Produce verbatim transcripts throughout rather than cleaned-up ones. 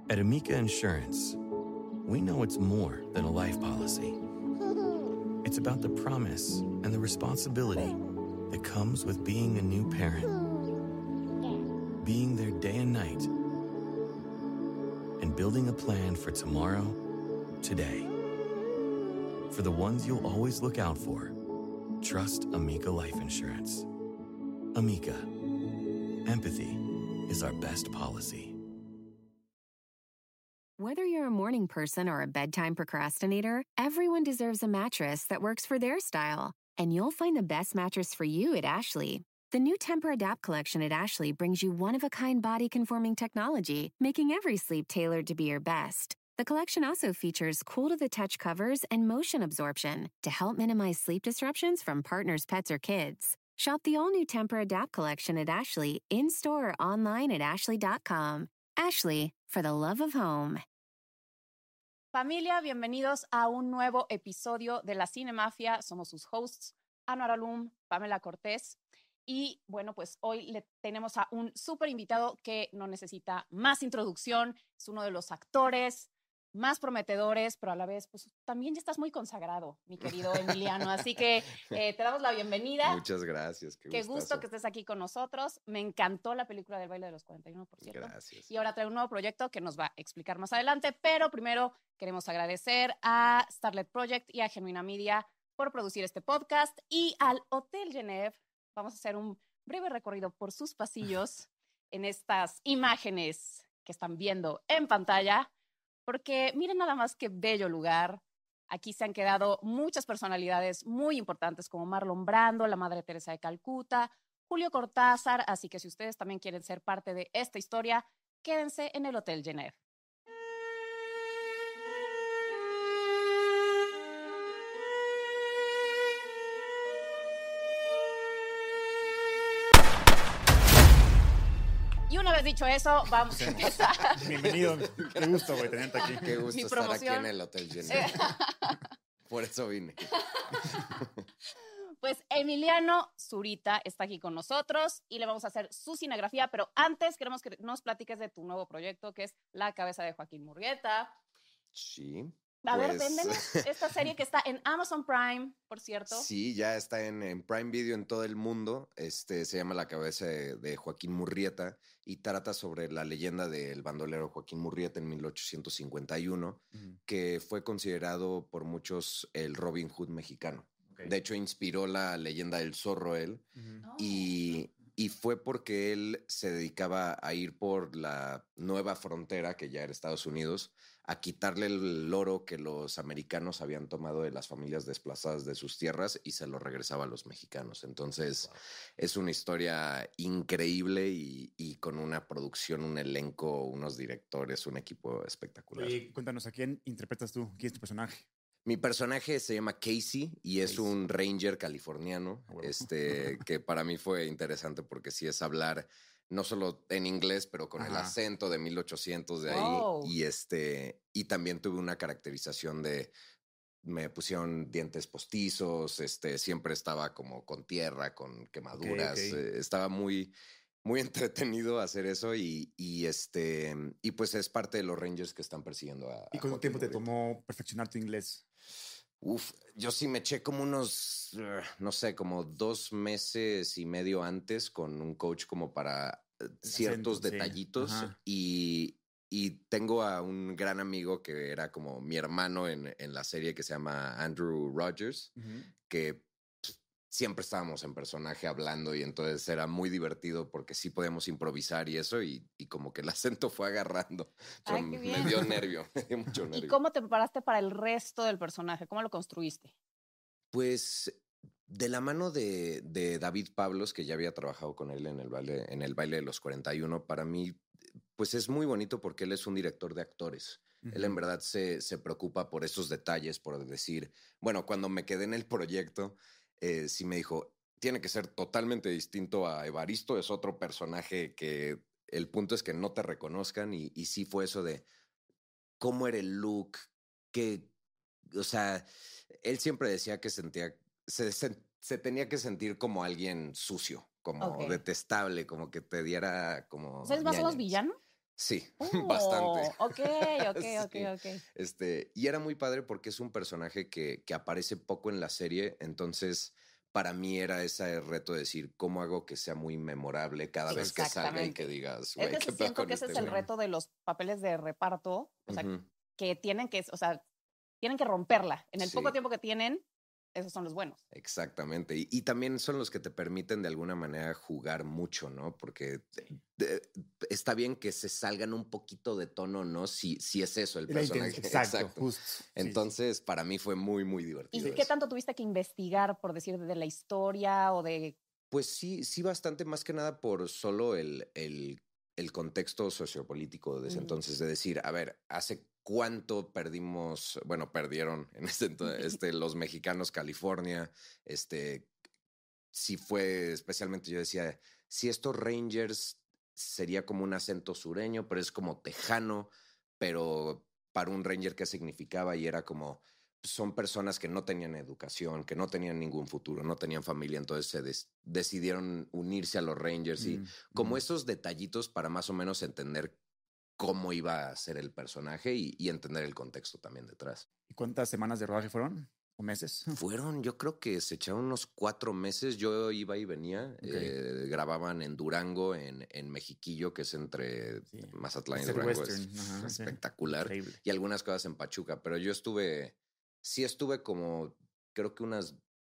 At Amica Insurance, we know it's more than a life policy. It's about the promise and the responsibility that comes with being a new parent. Being there day and night. And building a plan for tomorrow, today. For the ones you'll always look out for, trust Amica Life Insurance. Amica. Empathy is our best policy. Whether you're a morning person or a bedtime procrastinator, everyone deserves a mattress that works for their style. And you'll find the best mattress for you at Ashley. The new Tempur-Adapt collection at Ashley brings you one-of-a-kind body-conforming technology, making every sleep tailored to be your best. The collection also features cool-to-the-touch covers and motion absorption to help minimize sleep disruptions from partners, pets, or kids. Shop the all-new Tempur-Adapt collection at Ashley, in-store or online at ashley dot com. Ashley, for the love of home. Familia, bienvenidos a un nuevo episodio de La Cinemafia. Somos sus hosts, Anwar Alum, Pamela Cortés. Y bueno, pues hoy le tenemos a un súper invitado que no necesita más introducción. Es uno de los actores más prometedores, pero a la vez, pues también ya estás muy consagrado, mi querido Emiliano. Así que eh, te damos la bienvenida. Muchas gracias. Qué, qué gustazo. gusto que estés aquí con nosotros. Me encantó la película del baile de los cuarenta y uno, por cierto. Gracias. Y ahora trae un nuevo proyecto que nos va a explicar más adelante, pero primero queremos agradecer a Starlet Project y a Genuina Media por producir este podcast y al Hotel Genève. Vamos a hacer un breve recorrido por sus pasillos en estas imágenes que están viendo en pantalla, porque miren nada más qué bello lugar. Aquí se han quedado muchas personalidades muy importantes como Marlon Brando, la Madre Teresa de Calcuta, Julio Cortázar, así que si ustedes también quieren ser parte de esta historia, quédense en el Hotel Genève. Y una vez dicho eso, vamos a empezar. Bienvenido, qué gusto, güey, tenerte aquí. Qué gusto Mi estar promoción. aquí en el Hotel Genève. Por eso vine. Pues Emiliano Zurita está aquí con nosotros y le vamos a hacer su cinegrafía, pero antes queremos que nos platiques de tu nuevo proyecto, que es La cabeza de Joaquín Murrieta. Sí. A pues... ver, véndenos esta serie que está en Amazon Prime, por cierto. Sí, ya está en, en Prime Video en todo el mundo. Este, se llama La cabeza de, de Joaquín Murrieta y trata sobre la leyenda del bandolero Joaquín Murrieta en mil ochocientos cincuenta y uno, uh-huh. que fue considerado por muchos el Robin Hood mexicano. Okay. De hecho, inspiró la leyenda del zorro él uh-huh. y, y fue porque él se dedicaba a ir por la nueva frontera, que ya era Estados Unidos, a quitarle el oro que los americanos habían tomado de las familias desplazadas de sus tierras y se lo regresaba a los mexicanos. Entonces, wow. es una historia increíble y, y con una producción, un elenco, unos directores, un equipo espectacular. Y cuéntanos, ¿a quién interpretas tú? ¿Quién es tu personaje? Mi personaje se llama Casey y es Casey. un ranger californiano, oh, bueno. este, que para mí fue interesante porque sí es hablar no solo en inglés, pero con Ajá. el acento de mil ochocientos de ahí. Wow. Y, este, y también tuve una caracterización de, me pusieron dientes postizos, este, siempre estaba como con tierra, con quemaduras. Okay, okay. Eh, estaba muy, muy entretenido hacer eso y, y, este, y pues es parte de los Rangers que están persiguiendo a... ¿Y cuánto tiempo te tomó perfeccionar tu inglés? Uf, yo sí me eché como unos, uh, no sé, como dos meses y medio antes con un coach como para uh, ciertos acento, detallitos sí. y, y tengo a un gran amigo que era como mi hermano en, en la serie que se llama Andrew Rogers, uh-huh. que pff, siempre estábamos en personaje hablando y entonces era muy divertido porque sí podíamos improvisar y eso y, y como que el acento fue agarrando. Ay, me qué dio nervio, me dio mucho nervio. ¿Y cómo te preparaste para el resto del personaje? ¿Cómo lo construiste? Pues de la mano de, de David Pablos, que ya había trabajado con él en el baile, en el baile de los cuarenta y uno, para mí pues es muy bonito porque él es un director de actores. Uh-huh. Él en verdad se, se preocupa por esos detalles, por decir, bueno, cuando me quedé en el proyecto, eh, sí me dijo, tiene que ser totalmente distinto a Evaristo, es otro personaje que el punto es que no te reconozcan y, y sí fue eso de cómo era el look, que, o sea, él siempre decía que sentía, se, se, se tenía que sentir como alguien sucio, como okay. detestable, como que te diera como... ¿O sea, es más o menos villano? Sí, Oh, bastante. Ok, ok, ok, Sí. ok. Este, y era muy padre porque es un personaje que, que aparece poco en la serie, entonces para mí era ese reto de decir cómo hago que sea muy memorable cada vez que salga y que Exactamente. digas, Es güey, que qué pedo siento con que ese este es el güey. reto de los papeles de reparto, o sea, Ujú. que tienen que, o sea, tienen que romperla. En el poco Sí. tiempo que tienen, esos son los buenos. Exactamente. Y, y también son los que te permiten de alguna manera jugar mucho, ¿no? Porque Sí. de- está bien que se salgan un poquito de tono, ¿no? Si, si es eso el La personaje. intención, exacto, justo. Sí, sí. Entonces, para mí fue muy, muy divertido ¿Y qué eso. tanto tuviste que investigar, por decir, de la historia o de... Pues sí, sí, bastante, más que nada por solo el, el, el contexto sociopolítico de ese Ujú. entonces, de decir, a ver, ¿hace cuánto perdimos, bueno, perdieron en este, ento- este los mexicanos California? Este, si fue especialmente, yo decía, si estos Rangers sería como un acento sureño, pero es como tejano, pero para un Ranger, ¿qué significaba? Y era como, son personas que no tenían educación, que no tenían ningún futuro, no tenían familia, entonces se des- decidieron unirse a los Rangers y Mm, como mm. esos detallitos para más o menos entender cómo iba a ser el personaje y, y entender el contexto también detrás. ¿Y cuántas semanas de rodaje fueron? ¿O meses? Fueron, yo creo que se echaron unos cuatro meses. Yo iba y venía. Ok. eh, grababan en Durango, en, en Mexiquillo, que es entre Sí. Mazatlán y Es el Durango. western, Es ajá, sí. espectacular. Increíble. Y algunas cosas en Pachuca. Pero yo estuve, sí estuve como, creo que unas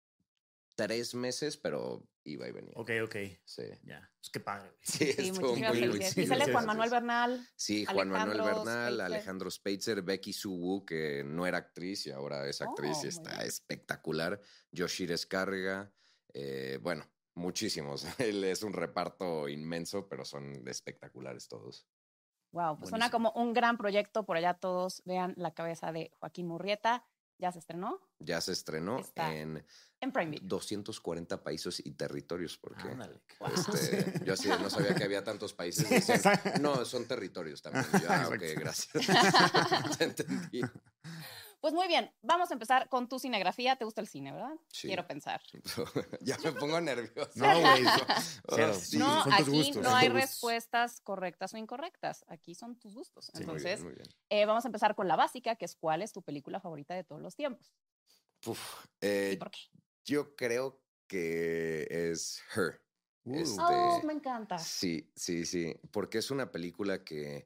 tres meses, pero iba y venía. Ok, ok. Sí. Ya. Pues qué padre, güey. Sí, Sí, estuvo muchísimas muy, muy felicidades. chido. Y sale Juan Gracias. Manuel Bernal. Sí, Juan Manuel Alejandro Bernal, Speitzer. Alejandro Speitzer, Becky Su Wu, que no era actriz y ahora es actriz Oh, y muy está bien. espectacular. Yoshir Escarga, eh, bueno, muchísimos. Él es un reparto inmenso, pero son espectaculares todos. Wow, pues suena Buenísimo. como un gran proyecto. Por allá todos vean La cabeza de Joaquín Murrieta. Ya se estrenó Ya se estrenó Está en en Prime Video. doscientos cuarenta países y territorios, porque Ándale. este, yo así de no sabía que había tantos países. Sí, Decían, exacto. no, son territorios también. Y yo, ah, ok, Exacto. gracias. Ya entendí. Pues muy bien, vamos a empezar con tu cinegrafía. ¿Te gusta el cine, verdad? Sí. Quiero pensar. Ya me pongo nervioso. No, güey. Oh, Cero. sí. No, Son tus aquí gustos, no son hay tus gustos. respuestas correctas o incorrectas. Aquí son tus gustos. Sí, Muy Entonces, bien, muy bien. eh, vamos a empezar con la básica, que es ¿cuál es tu película favorita de todos los tiempos? Uf, ¿Y eh, por qué? yo creo que es Her. Uh. Este, Oh, me encanta. Sí, sí, sí, porque es una película que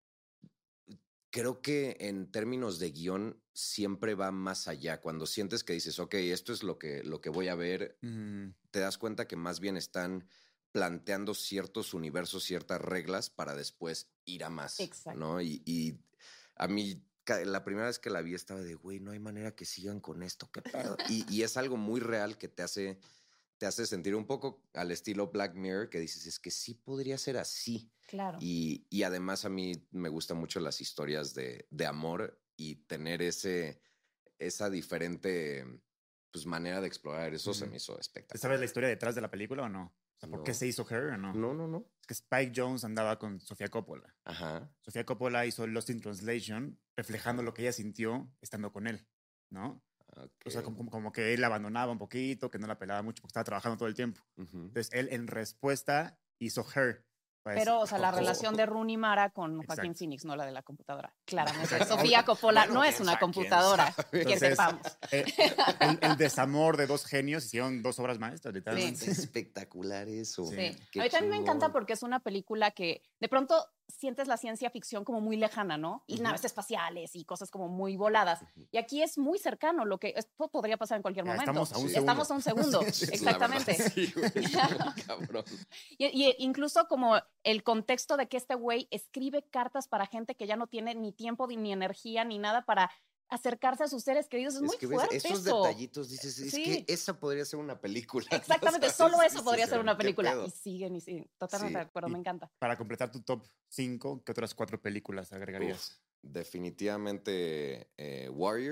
creo que en términos de guión siempre va más allá. Cuando sientes que dices, ok, esto es lo que, lo que voy a ver, Mm, te das cuenta que más bien están planteando ciertos universos, ciertas reglas para después ir a más, Exacto. ¿no? Y, y a mí ca- la primera vez que la vi estaba de, güey, no hay manera que sigan con esto, qué pedo. Y, y es algo muy real que te hace, te hace sentir un poco al estilo Black Mirror, que dices, es que sí podría ser así. Claro. Y, y además a mí me gustan mucho las historias de, de amor y tener ese, esa diferente pues, manera de explorar eso se Ujú. me hizo espectacular. ¿Sabes la historia detrás de la película o no? O sea, ¿por No. qué se hizo Her o no? No, no, no. Es que Spike Jonze andaba con Sofía Coppola. Ajá. Sofía Coppola hizo Lost in Translation reflejando lo que ella sintió estando con él, ¿no? Ok. O sea, como, como- como que él la abandonaba un poquito, que no la pelaba mucho porque estaba trabajando todo el tiempo. Ujú. Entonces, él en respuesta hizo Her. para Pero, decir- o sea, la Oh. relación de Rooney Mara con Joaquín Exacto. Phoenix, no la de la computadora. Claramente. Exacto. Sofía Coppola Bueno, no es quién una sabe, quién computadora, sabe. que Entonces, sepamos. eh, el, el desamor de dos genios hicieron dos obras maestras, literalmente. Es espectacular eso. Sí. Sí. Qué A mí también me encanta chingón. porque es una película que de pronto sientes la ciencia ficción como muy lejana, ¿no? Y Ujú. naves espaciales y cosas como muy voladas. Ujú. Y aquí es muy cercano, lo que esto podría pasar en cualquier Ya momento. estamos a un Ya segundo. estamos a un segundo, Sí, la exactamente. verdad, sí, güey, está muy cabrón. Y, y incluso como el contexto de que este güey escribe cartas para gente que ya no tiene ni tiempo ni, ni energía ni nada para acercarse a sus seres queridos. Es, Es muy que ves fuerte esos eso. detallitos, dices, es Sí. que esa podría ser una película. Exactamente, ¿sabes? solo eso Dices, podría ser una ¿qué película. pedo? Y siguen y siguen. Totalmente Sí. de acuerdo, Y- me encanta. Para completar tu top cinco, ¿qué otras cuatro películas agregarías? Uf, definitivamente eh, Warriors,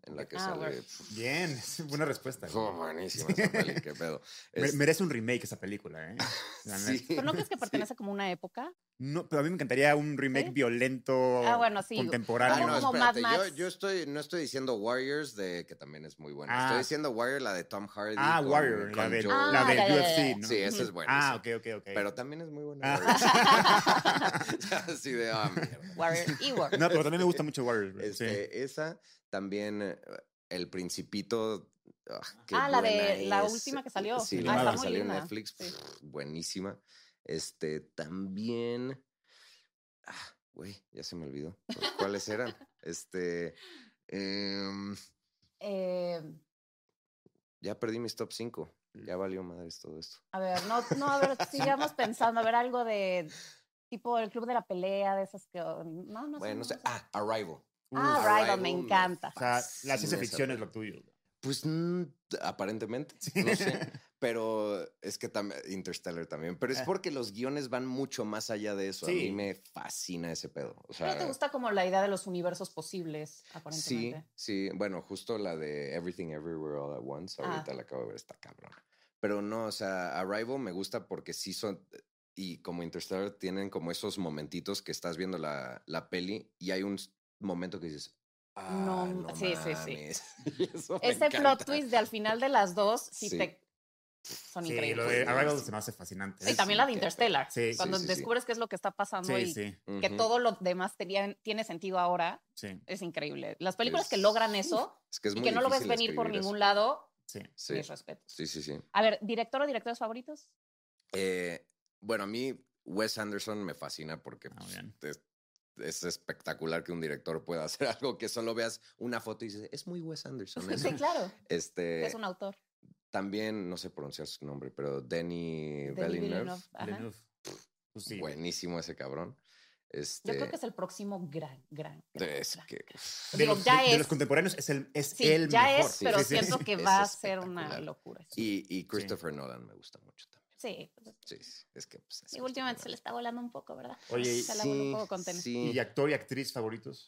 en la que Ah, sale. bueno. pf, Bien, es buena respuesta. güey. Oh, buenísima esa peli, qué pedo. Me- Es- merece un remake esa película, ¿eh? La sí. neta. ¿Pero no crees que Sí. pertenece como una época? No, pero a mí me encantaría un remake ¿Sí? violento, Ah, bueno, sí. contemporáneo. Ah, Algo no, como Mad espérate. Yo, Max. yo estoy, no estoy diciendo Warriors, de que también es muy buena. Ah. Estoy diciendo Warrior, la de Tom Hardy. Ah, con- Warrior, la con del, Joel. la Ah, del ya, ya, U F ya, C, ya. ¿no? Sí, esa es Ujú. buena. Ah, ok, ok, ok. Pero también es muy buena. Ah. Warriors. Así de, ah, mierda. Warrior y Warrior. No, pero también me gusta mucho Warriors. güey, sí. Este, Esa, también eh, El Principito. ah, qué Ah, la de- buena la es. última que salió. Sí, Ah, la está que muy salió en linda. Netflix. Sí. pf, buenísima. Este, también. Ah, güey, ya se me olvidó. ¿Cuáles eran? Este. em, Eh, ya perdí mis top cinco. Ya valió madres todo esto. a ver, no, no, a ver, sigamos pensando. A ver, algo de tipo el club de la pelea, de esas que. No, no sé. Bueno, no no sé. sé. Ah, Arrival. Ah, Uf, Arrival, me Arrival me encanta. O sea, la fascina ciencia esa ficción es peli. lo tuyo. güey. Pues mm, aparentemente, no sé, pero es que también Interstellar también, pero es Ah. porque los guiones van mucho más allá de eso. A Sí. mí me fascina ese pedo. O Pero te sea, gusta como la idea de los universos posibles, sí, aparentemente. sí, bueno, justo la de Everything Everywhere All at Once, Ah. ahorita la acabo de ver, está cabrón. Pero no, o sea, Arrival me gusta porque sí son, y como Interstellar tienen como esos momentitos que estás viendo la, la peli y hay un s- momento que dices, ah, No, no, sí, sí, sí. mames. Y eso me Ese plot encanta. twist de al final de las dos, sí, Sí. te. Son Sí, increíbles. lo de Buenísimo. Arrival se me hace fascinante. Y también la de qué Interstellar. Sí, sí, cuando sí, sí. descubres qué es lo que está pasando Sí, y sí, que Ujú. todo lo demás tenía- tiene sentido ahora, sí, es increíble. Las películas que Es- logran eso Es que es y muy que no lo ves difícil venir por escribir ningún eso. lado, sí. Sí, mis respetos. sí, sí, sí. A ver, ¿director o directores favoritos? Eh, bueno, a mí Wes Anderson me fascina porque Ah, pues, bien. es, es espectacular que un director pueda hacer algo que solo veas una foto y dices, es muy Wes Anderson. eso". Sí, claro. Este, Es un autor. También, no sé pronunciar su nombre, pero Denis Denis Villeneuve. Villeneuve, ajá. Villeneuve. Pues sí. Buenísimo ese cabrón. Este, Yo creo que es el próximo gran, gran. gran, es gran. que, De Digo, los, ya de- de es. los contemporáneos es el, es Sí, el ya mejor. es, pero Sí, sí, siento sí. que Es va a ser una espectacular. locura. Y, y Christopher Nolan me gusta mucho también. Sí, pues, Sí, sí, es que pues, es y últimamente se Christopher le está volando un poco, ¿verdad? Oye, se la voló un Sí, poco con tenis. sí. ¿Y actor y actriz favoritos?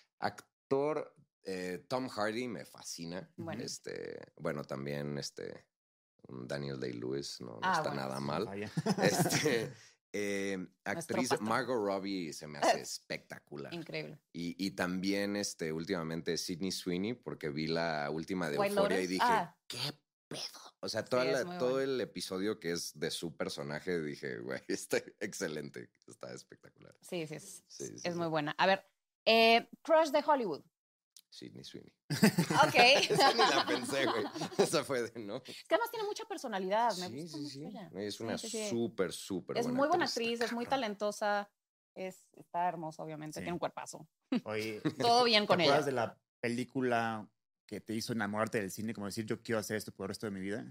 Actor, eh, Tom Hardy me fascina. Bueno. Este, bueno, también este un Daniel Day-Lewis no, no Ah, está bueno, nada sí. mal. Falla. Este, eh, actriz patrón. Margot Robbie se me hace espectacular. Increíble. Y, y también este, últimamente Sydney Sweeney, porque vi la última de White Euphoria y Lotus, dije, ah. ¿qué pedo? O sea, Sí, toda es la- muy todo buena. el episodio que es de su personaje, dije, güey, está excelente, está espectacular. Sí, sí, es, Sí, sí, es sí. muy buena. A ver, eh, Crush de Hollywood. Sydney Sweeney. Ok. Esa ni la pensé, güey. Esa fue de, ¿no? Es que además tiene mucha personalidad. Me Sí, gusta sí, mucho sí. ella. Es Sí, una sí, sí. súper, súper Es buena muy buena actriz, actriz, está es muy cabrón. talentosa. Es, está hermosa, obviamente. Sí. Tiene un cuerpazo. Oye, Todo bien con ¿te ella. acuerdas de la película que te hizo enamorarte del cine? Como decir, yo quiero hacer esto por el resto de mi vida.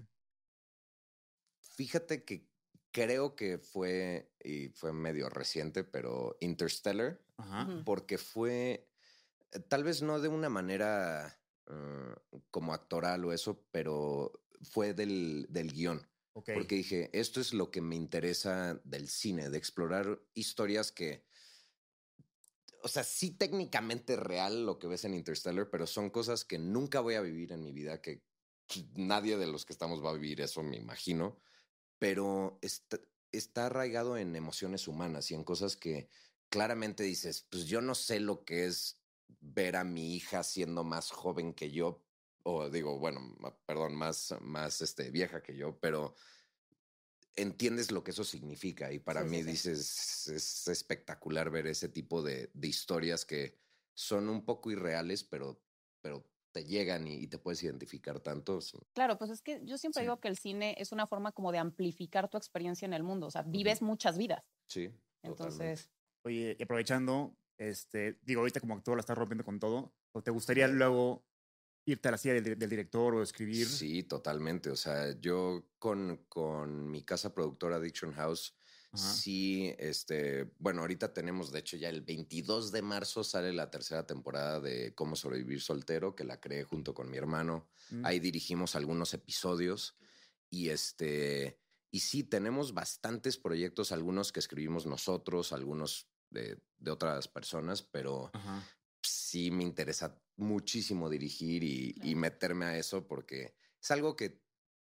Fíjate que creo que fue, y fue medio reciente, pero Interstellar, Ajá. Ujú. porque fue, eh, tal vez no de una manera eh, como actoral o eso, pero fue del, del guión. Ok. Porque dije, esto es lo que me interesa del cine, de explorar historias que, o sea, sí técnicamente real lo que ves en Interstellar, pero son cosas que nunca voy a vivir en mi vida, que nadie de los que estamos va a vivir eso, me imagino, pero está, está arraigado en emociones humanas y en cosas que claramente dices, pues yo no sé lo que es ver a mi hija siendo más joven que yo, o digo, bueno, ma- perdón, más, más este, vieja que yo, pero entiendes lo que eso significa y para Sí, mí sí, sí. dices, es espectacular ver ese tipo de, de historias que son un poco irreales, pero, pero te llegan y, y te puedes identificar tanto. Claro, pues es que yo siempre Sí. digo que el cine es una forma como de amplificar tu experiencia en el mundo. O sea, vives muchas vidas. Sí, totalmente. Entonces, Oye, y aprovechando, este, digo, ahorita como actor la estás rompiendo con todo, ¿o te gustaría luego irte a la silla del, del director o escribir? Sí, totalmente. O sea, yo con, con mi casa productora Addiction House, Ajá. sí, este, bueno, ahorita tenemos, de hecho, ya el veintidós de marzo sale la tercera temporada de Cómo sobrevivir soltero, que la creé junto con mi hermano. Mm. Ahí dirigimos algunos episodios y este, y sí, tenemos bastantes proyectos, algunos que escribimos nosotros, algunos de, de otras personas, pero Ajá. sí me interesa muchísimo dirigir y, y meterme a eso porque es algo que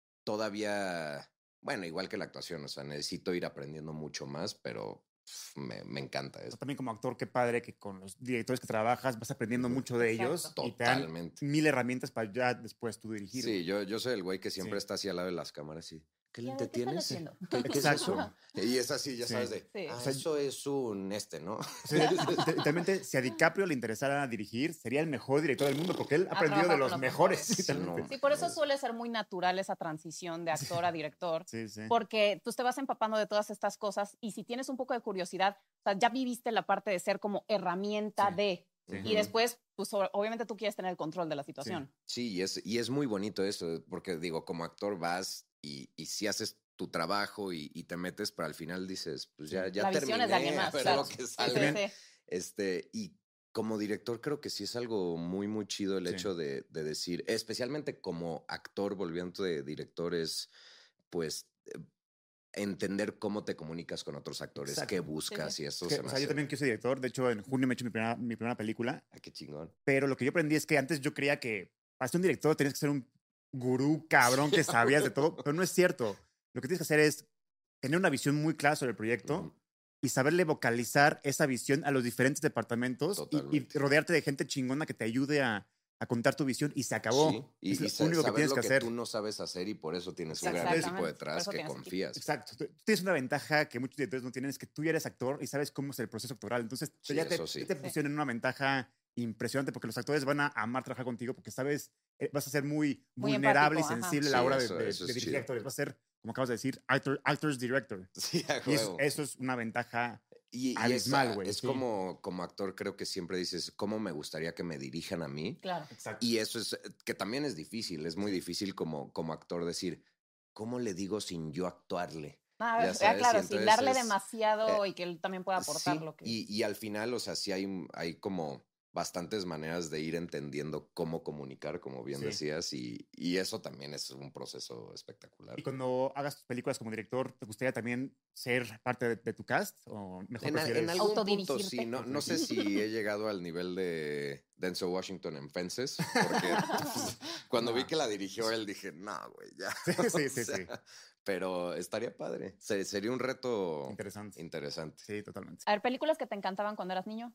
todavía, bueno, igual que la actuación, o sea, necesito ir aprendiendo mucho más, pero pf, me, me encanta eso. También como actor, qué padre que con los directores que trabajas vas aprendiendo Ujú. mucho de Exacto. ellos y te dan Totalmente. mil herramientas para ya después tú dirigir. Sí, yo, yo soy el güey que siempre Sí. está así al lado de las cámaras y ¿qué Ya, lente ¿qué están tienes? haciendo? ¿Qué, qué es eso? Exacto. Y es así, ya Sí. sabes de, Sí. ah, O sea, eso es un este, ¿no? O sea, literalmente, si a DiCaprio le interesara dirigir, sería el mejor director del mundo porque él Ha aprendió de trabajado los con los mejores. mejores. Sí, literalmente. no, Sí, por eso Es- suele ser muy natural esa transición de actor a director, Sí, sí. porque tú te vas empapando de todas estas cosas y si tienes un poco de curiosidad, o sea, ya viviste la parte de ser como herramienta Sí, de, sí. y después, pues o- obviamente tú quieres tener el control de la situación. Sí, y es, y es muy bonito eso, porque digo, como actor vas y, y si haces tu trabajo y, y te metes, pero al final dices, pues ya, ya La visión terminé, es de alguien a más, ver claro. lo que Sí, sale. sí, sí. Este, y como director creo que sí es algo muy, muy chido el Sí. hecho de, de decir, especialmente como actor, volviendo de director, es pues eh, entender cómo te comunicas con otros actores, Exacto. qué buscas Sí, sí. y eso Es que, se o me sea, yo hace- también quiero ser director. De hecho, en junio me he hecho mi primera, mi primera película. Ah, qué chingón. Pero lo que yo aprendí es que antes yo creía que para ser un director tenías que ser un gurú cabrón que sabías de todo. Pero no es cierto. Lo que tienes que hacer es tener una visión muy clara sobre el proyecto Ujú. y saberle vocalizar esa visión a los diferentes departamentos y, y Totalmente. rodearte de gente chingona que te ayude a, a contar tu visión y se acabó. Sí, y, es y lo sa- único que saber tienes lo que que hacer. tú no sabes hacer y por eso tienes un gran Exactamente. equipo Por detrás eso que tienes equipo. confías. Exacto. Tú tú tienes una ventaja que muchos directores no tienen, es que tú ya eres actor y sabes cómo es el proceso actoral. Entonces, Sí, ya te, eso sí. ya te pusieron en una ventaja impresionante porque los actores van a amar trabajar contigo porque sabes, eh, vas a ser muy, Muy vulnerable empático, y ajá. sensible a la Sí, hora de, eso- de- eso de es dirigir chido. actores. Vas a ser, como acabas de decir, actor, actors director. Sí, a Y eso, huevo. eso es una ventaja. Y, y abismal, es, güey, es sí. como, como actor, creo que siempre dices, ¿cómo me gustaría que me dirijan a mí? Claro. Exacto. Y eso es, que también es difícil, es muy difícil como, como actor decir, ¿cómo le digo sin yo actuarle? Ah, Ya ya, sabes, y claro, sin entonces darle es- demasiado eh, y que él también pueda aportar Sí, lo que... y, y al final, o sea, sí hay, hay como bastantes maneras de ir entendiendo cómo comunicar, como bien Sí. decías, y, y eso también es un proceso espectacular. Y cuando hagas tus películas como director, ¿te gustaría también ser parte de, de tu cast? ¿O mejor En, a- prefieres? en algún punto Autodirigirte. sí, no, no sé si he llegado al nivel de Denzel Washington en Fences, porque pues, cuando vi No. que la dirigió él dije, no, güey, ya. Sí, sí, O sí, sea, sí. Pero estaría padre, Se- sería un reto Interesante. interesante. Sí, totalmente. A ver, películas que te encantaban cuando eras niño.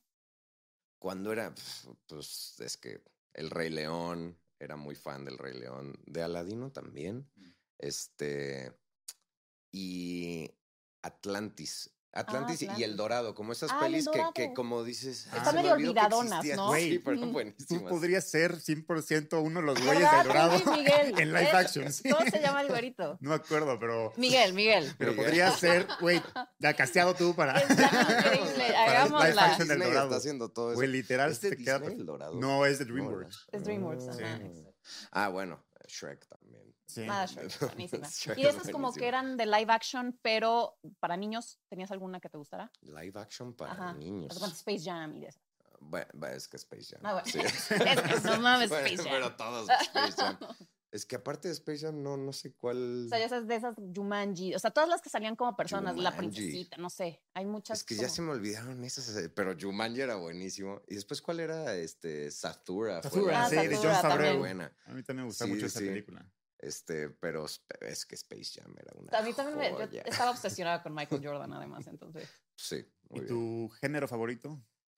Cuando era, pf, pues es que El Rey León, era muy fan del Rey León, de Aladino también, este, y Atlantis. Atlantis y El Atlantis. Dorado, como esas Ah, y El pelis que, que Dorado. como dices... Están "Ay, se me medio olvidó que olvidadonas, existían". ¿no? Sí, pero Mm. buenísimas. Tú podrías ser cien por ciento uno de los güeyes ¿Verdad? del Dorado Henry Miguel. en live Es- action. Sí. ¿Cómo se llama el güerito? No me acuerdo, pero, Miguel, Miguel. pero Miguel. podrías ser, güey, ya casteado tú para, Está increíble. para live Hagámosla. action del Disney Dorado. está haciendo todo eso. Güey, literal, ¿Es de se queda Disney, perfecto. El Dorado? No, es de No, DreamWorks. Es DreamWorks, Ah, ajá. Ah, bueno, Shrek también. Sí. Nada, Shrek, buenísima. Shrek Y de es esas como que buenísima. eran de live action, pero para niños, ¿tenías alguna que te gustara? Live action para Ajá. niños. Haz de cuenta, Space Jam y de eso. Bueno, bueno, es que Space Jam. Ah, bueno. Sí. Es que no mames, Bueno, Space Jam. Pero todos Space Jam. Es que aparte de Space Jam, no, no sé cuál. O sea, ya sabes, de esas Jumanji, o sea, todas las que salían como personas, la Jumanji. princesita, no sé, hay muchas. Es que ya como- se me olvidaron esas, eh, pero Jumanji era buenísimo. Y después, ¿cuál era? Este, Zathura. fue Zathura, la- Ah, sí, de Zathura John Favreau. también. Buena. A mí también me gusta Sí, mucho esa sí. película. Este, pero sp- es que Space Jam era una A mí también me, yo joya. estaba obsesionada con Michael Jordan, además, entonces. Sí, muy ¿Y bien. tu género favorito?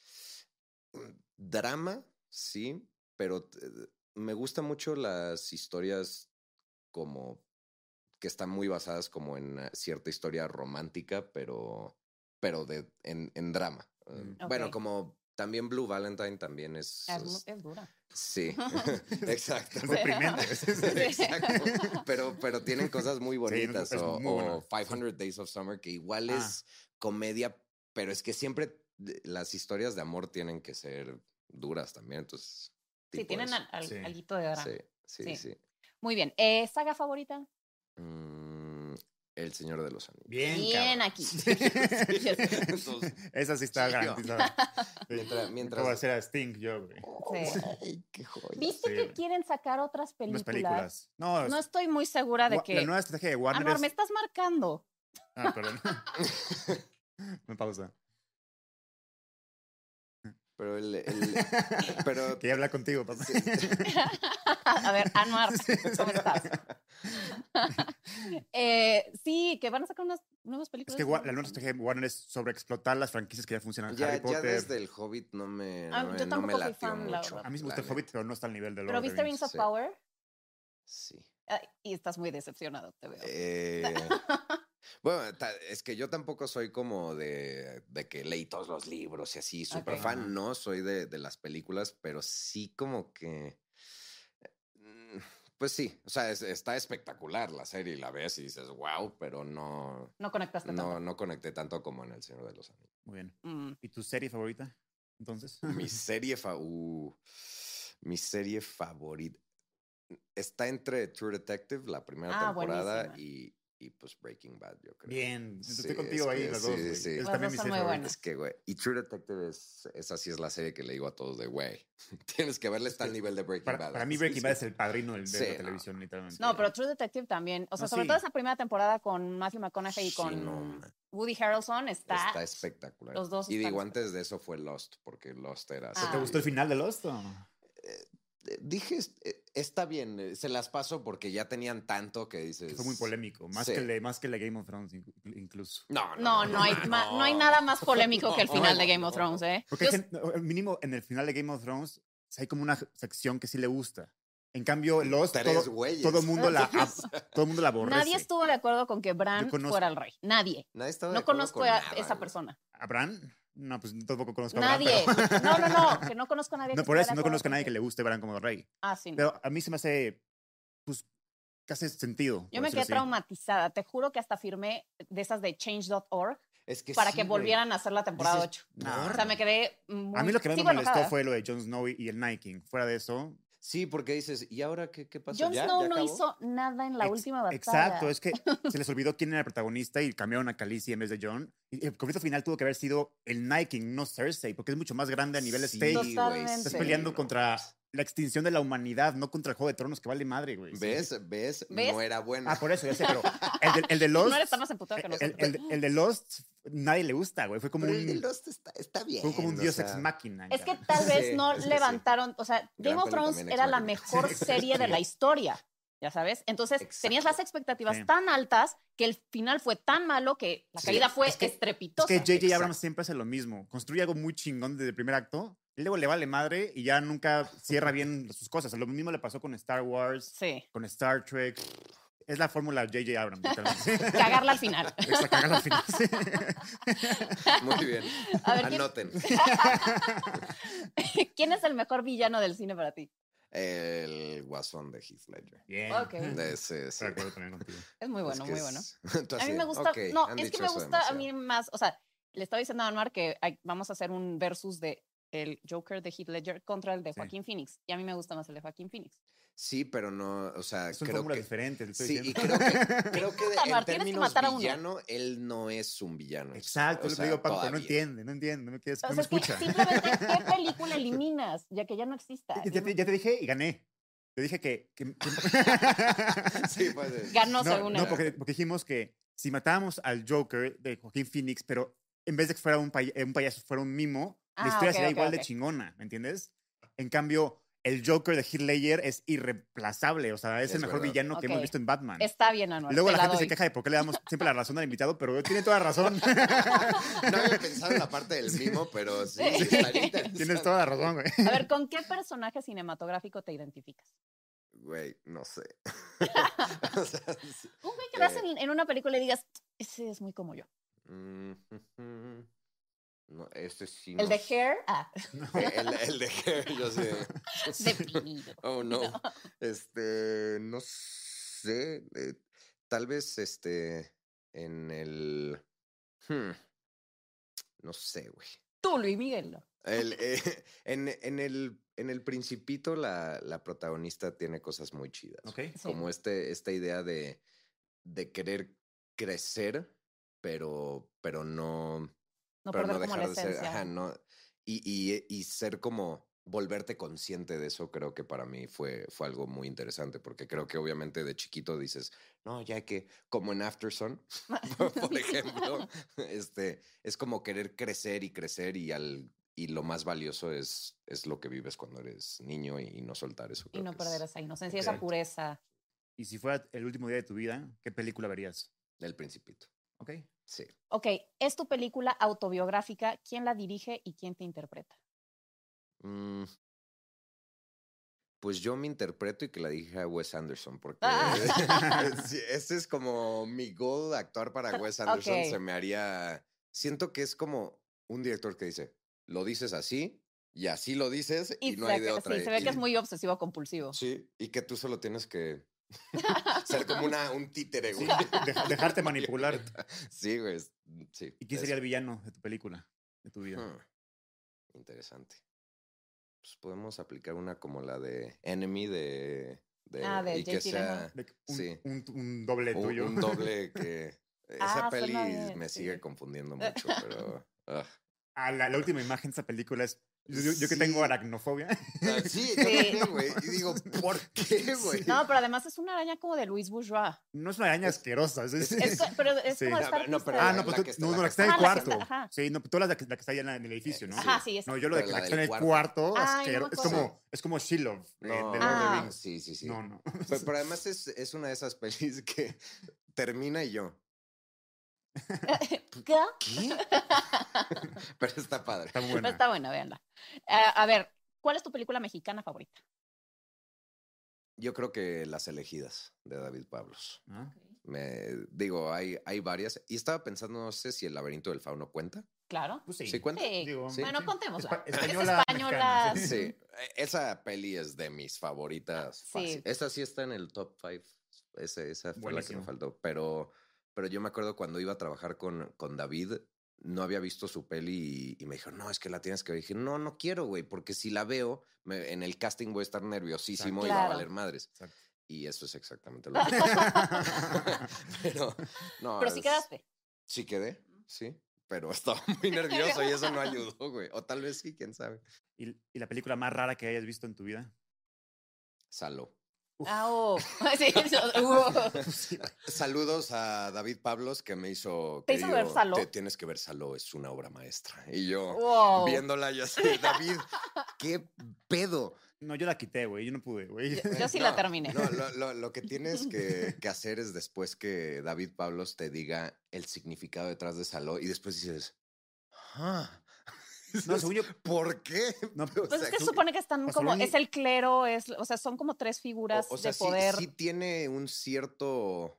Drama, sí, pero eh, me gustan mucho las historias como que están muy basadas como en eh, cierta historia romántica, pero, pero de, en, en drama. Eh, Mm. Bueno, Ok. como también Blue Valentine también es... Es, es- mu- es dura. sí, exacto. Es deprimente. Exacto. Pero, pero tienen cosas muy bonitas. es o muy buena. o quinientos Days of Summer, que igual Ah. es comedia, pero es que siempre de- las historias de amor tienen que ser duras también. Entonces, Sí, tipo tienen eso. al, al- Sí. alguito de drama. Sí, sí, Sí. sí. Muy bien. Eh, ¿Saga favorita? Mm, El Señor de los Anillos. Bien, Bien cabrón. aquí. Entonces, Esa sí está Sí, yo. garantizada. Mientras- mientras- Voy a hacer a Sting yo, güey. Sí. Ay, qué joya. ¿Viste Sí. que quieren sacar otras Unas películas? películas. No, No estoy muy segura de Wa- que. La nueva estrategia de Warner Anwar, es... me estás marcando. Ah, perdón. Me pausa. Pero el... el pero, Quería hablar contigo, papá. Sí. A ver, Anuar, ¿cómo estás? eh, sí, que van a sacar unas nuevas Es películas. que Wa- la nueva estrategia de Warner es sobreexplotar las franquicias que ya funcionan. ya, Harry ya Potter. desde el Hobbit no me, no Ah, me, yo no me tampoco soy latió fan, la mucho. verdad. A mí me gusta la el Hobbit, neta. pero no está al nivel de Lord ¿Pero of the viste Rings. Rings of sí. Power? Sí. Ah, y estás muy decepcionado, te veo. Eh, bueno, ta- es que yo tampoco soy como de, de que leí todos los libros y así, súper Ok. fan, no soy de, de las películas, pero sí como que, mm, pues sí, o sea, es- está espectacular la serie y la ves y dices, wow, pero no, No conectaste no, tanto. no conecté tanto como en El Señor de los Anillos. Muy bien. Mm. ¿Y tu serie favorita? Entonces. Mi serie fa uh, mi serie favorita está entre True Detective, la primera Ah, temporada, buenísima. y, y pues Breaking Bad, yo creo. Bien. Sí, Estoy contigo es ahí, que las sí, dos, güey. sí. Es Las también dos mi son serie muy favorita. buenas. Es que, güey, y True Detective es, esa sí es la serie que le digo a todos de, güey, tienes que verla, está al nivel de Breaking Para, Bad. para mí Sí, Breaking sí. Bad es el padrino del- de Sí, la no. televisión, literalmente. No, pero True Detective también. O sea, No, sobre sí. todo esa primera temporada con Matthew McConaughey y Sí, con no, man. Woody Harrelson está... Está espectacular. Los dos y están digo, antes de eso fue Lost, porque Lost era Ah. ¿Te gustó el final de Lost? o? Eh, Dije, eh, está bien, eh, se las paso porque ya tenían tanto que dices... Que fue muy polémico. Más, Sí. que el de, más que el de Game of Thrones, inclu- incluso. No, No, no hay, no, ma- no hay nada más polémico que el no, final de Game no. of Thrones, ¿eh? Porque Yo- hay gente- o- mínimo en el final de Game of Thrones hay como una sección que sí le gusta. En cambio, Lost, Tres todo, güeyes. todo el mundo la ab- todo el mundo la aborrece. nadie estuvo de acuerdo con que Bran Yo conozco- fuera el rey. Nadie. Nadie estaba de No acuerdo conozco con a nada, esa güey. persona. ¿A Bran? No, pues tampoco conozco a Nadie. Bran. pero- No, no, no. Que no conozco a nadie. No, que por esté eso de no acuerdo conozco a con nadie que le guste Bran como rey. Ah, sí. no. Pero a mí se me hace, pues, casi sentido. Yo por me decirlo quedé así. traumatizada. Te juro que hasta firmé de esas de change punto org Es que para sí, que güey. volvieran a hacer la temporada Dices, ocho. no. O sea, me quedé muy... A mí lo que más me sigo molestó enojada. fue lo de Jon Snow y el Night King. Fuera de eso. Sí, porque dices, ¿y ahora qué, qué pasó? Jon ¿Ya? Snow ¿Ya no acabó? hizo nada en la Ex- última batalla. Exacto, es que se les olvidó quién era el protagonista y cambiaron a Khaleesi en vez de Jon. Y el conflicto final tuvo que haber sido el Night King, no Cersei, porque es mucho más grande a nivel Sí, stage. güey, Totalmente. Estás Sí, peleando no. contra la extinción de la humanidad, no contra el Juego de Tronos, que vale madre, güey. Sí. ¿Ves? ¿Ves? ¿Ves? No era buena. Ah, por eso, ya sé, pero el de, el de Lost... No eres tan más emputado que el, nosotros. el, el- el de Lost, nadie le gusta, güey. Fue como Pero el de un, Lost está, está bien. fue como un o dios sea, ex máquina. Es que ya. tal vez Sí, no es que sí. levantaron, o sea, Gran Game of peli Thrones también, era Ex la Machina. mejor serie de la historia, ya sabes. Entonces tenías las Exacto. expectativas Sí. tan altas que el final fue tan malo que la Sí, caída fue es que- Es estrepitosa. que J J Exacto. Abrams siempre hace lo mismo. Construye algo muy chingón desde el primer acto. Y luego le vale madre y ya nunca cierra bien sus cosas. Lo mismo le pasó con Star Wars, Sí, con Star Trek. Es la fórmula J J Abrams. literalmente. cagarla al final. Extra cagarla al final. Sí. Muy bien. A ver, ¿quién- Anoten. ¿Quién es el mejor villano del cine para ti? El guasón de Heath Ledger. Bien. Ok. Ese, sí. Estoy de acuerdo también contigo. Es muy Es bueno, que muy es- bueno. Tú A mí así me de, gusta, "Ok, no, han es que dicho me eso gusta a demasiado". mí más, o sea, le estaba diciendo a Anwar que hay- vamos a hacer un versus de el Joker de Heath Ledger contra el de Sí. Joaquín Phoenix. Y a mí me gusta más el de Joaquín Phoenix. Sí, pero no, o sea, Son creo fórmulas que... diferentes. le estoy Sí, y diciendo. creo que, creo que de- Puta, en Mar, tienes que términos matar a uno. villano, él no es un villano. Exacto, o lo que sea, digo, Paco, pero no todavía. entiende, no entiende, no me, quieres, O no sea, me es que escucha. simplemente, ¿qué película eliminas? Ya que ya no exista. Ya, ya te, ya te dije y gané. Te dije que... que- que- Sí, pues. Ganó no, según no él. porque, porque dijimos que si matábamos al Joker de Joaquín Phoenix, pero en vez de que fuera un, pay- un payaso, fuera un mimo, Ah, la historia ok, sería ok, igual ok. de chingona, ¿me entiendes? En cambio, el Joker de Heath Ledger es irreemplazable, o sea, es, Es el mejor verdad. villano que Ok. hemos visto en Batman. Está bien, Anuar. Luego te la la gente se doy. queja de por qué le damos siempre la razón al invitado, pero tiene toda razón. No había pensado en la parte del mimo, pero sí, estaría interesante. Tienes toda la razón, güey. A ver, ¿con qué personaje cinematográfico te identificas? Güey, no sé. O sea, sí. Un güey que veas Eh. en, en una película y digas, ese es muy como yo. Mm, ujú. No, este sí no. El de Hair, ah, Eh, El, el de Hair, yo sé. definido. Oh, no. Este, no sé. eh, tal vez este, en el... hmm, no sé, güey. Tú, Luis Miguel. ¿no? El, eh, en, en, el, en el Principito la, la protagonista tiene cosas muy chidas. Ok. Sí. Como este, esta idea de, de querer crecer, pero, pero no, No pero perder no como la dejar de ser, esencia. ajá, no, y, y, y ser como volverte consciente de eso, creo que para mí fue, fue algo muy interesante, porque creo que obviamente de chiquito dices, no, ya que, como en Aftersun, por ejemplo, este, es como querer crecer y crecer y al y lo más valioso es, es lo que vives cuando eres niño y, y no soltar eso. Y no creo que perder es esa inocencia, esa Exacto. pureza. Y si fuera el último día de tu vida, ¿qué película verías? El Principito. ¿Ok? Sí. Ok, es tu película autobiográfica. ¿Quién la dirige y quién te interpreta? Mm, pues yo me interpreto y que la dije a Wes Anderson, porque Ah. sí, ese es como mi goal, actuar para Wes Anderson. Ok. Se me haría. Siento que es como un director que dice: lo dices así y así lo dices y, Y no se, hay de otra. sí, se ve Y- que es muy obsesivo compulsivo. Sí, y que tú solo tienes que ser como una, un títere, Sí, güey. de- dejarte manipular. Sí, güey. es- Sí. ¿Y quién es- sería el villano de tu película, de tu vida? Hmm, Interesante. Pues podemos aplicar una como la de Enemy de. de Ah, de y que Jake Gyllenhaal. sea. De- Un, Sí. un, un doble Un, tuyo. un doble que. Esa Ah, peli suena bien, me sí. sigue confundiendo mucho, pero. ah. Ah, la, la última imagen de esa película es. Yo, yo- yo que tengo Sí. aracnofobia. Ah, sí, yo Sí. también, güey. Y digo, ¿por qué, güey? No, pero además es una araña como de Luis Bourgeois. No es una araña Es- asquerosa. Es, es- Es co- pero es Sí. como de No, esta pero- no, pero artista. Ah, la- no, pues la tú, que está- no, la no, la que que está en el está- Ah, la que cuarto. está- ajá. Sí, no, tú la, de la que está allá en el edificio, ¿no? Ajá, sí, esa. No, yo lo de Pero que, la la que está del en el cuarto. cuarto, Ay, no asquero- me es acuerdo. como, es como Shiloh de, No, de Lord of the Ah. Rings. sí, sí, sí. No, no. Pero, pero además es, es una de esas pelis que termina y yo. ¿Qué? ¿Qué? Pero está padre. Está muy Pero buena. está buena, véanla. Eh, a ver, ¿cuál es tu película mexicana favorita? Yo creo que Las Elegidas de David Pablos. ¿No? Me digo, hay, hay varias. Y estaba pensando, no sé si El Laberinto del Fauno cuenta. Claro. Pues sí. ¿Sí cuenta? Sí. Digo, Sí. Bueno, contémosla. Espa- Es española, española. mexicana, Sí, e- esa peli es de mis favoritas. Sí. Fácil. Esa sí está en el top five. Ese, esa fue la que Buenísimo. me faltó. Pero, pero yo me acuerdo cuando iba a trabajar con, con David, no había visto su peli y, y me dijo, no, es que la tienes que ver. Y dije, no, no quiero, güey, porque si la veo, me- en el casting voy a estar nerviosísimo y va a Claro. valer madres. Exacto. Y eso es exactamente lo que pasó. Pero, no. Pero sí es- quedaste. Sí quedé, sí. Pero estaba muy nervioso y eso no ayudó, güey. O tal vez sí, quién sabe. ¿Y, y la película más rara que hayas visto en tu vida? Saló. Uf. Ah, oh. Sí, eso- uh. Sí, güey. Saludos a David Pablos que me hizo. ¿Te hizo ver Saló? "Te tienes que ver Saló, es una obra maestra. Y yo, Wow. viéndola, yo así, David, ¿qué pedo? No, yo la quité, güey. Yo no pude, güey. Yo, yo sí la terminé. No, lo, lo- lo que tienes que, que hacer es después que David Pablos te diga el significado detrás de Saló y después dices, ah. No, según yo- ¿Por qué? No, O Pues sea, es que se tú- supone que están o sea, como, lo es el clero, es, o sea, son como tres figuras O, o sea, de sí- poder. sí, tiene un cierto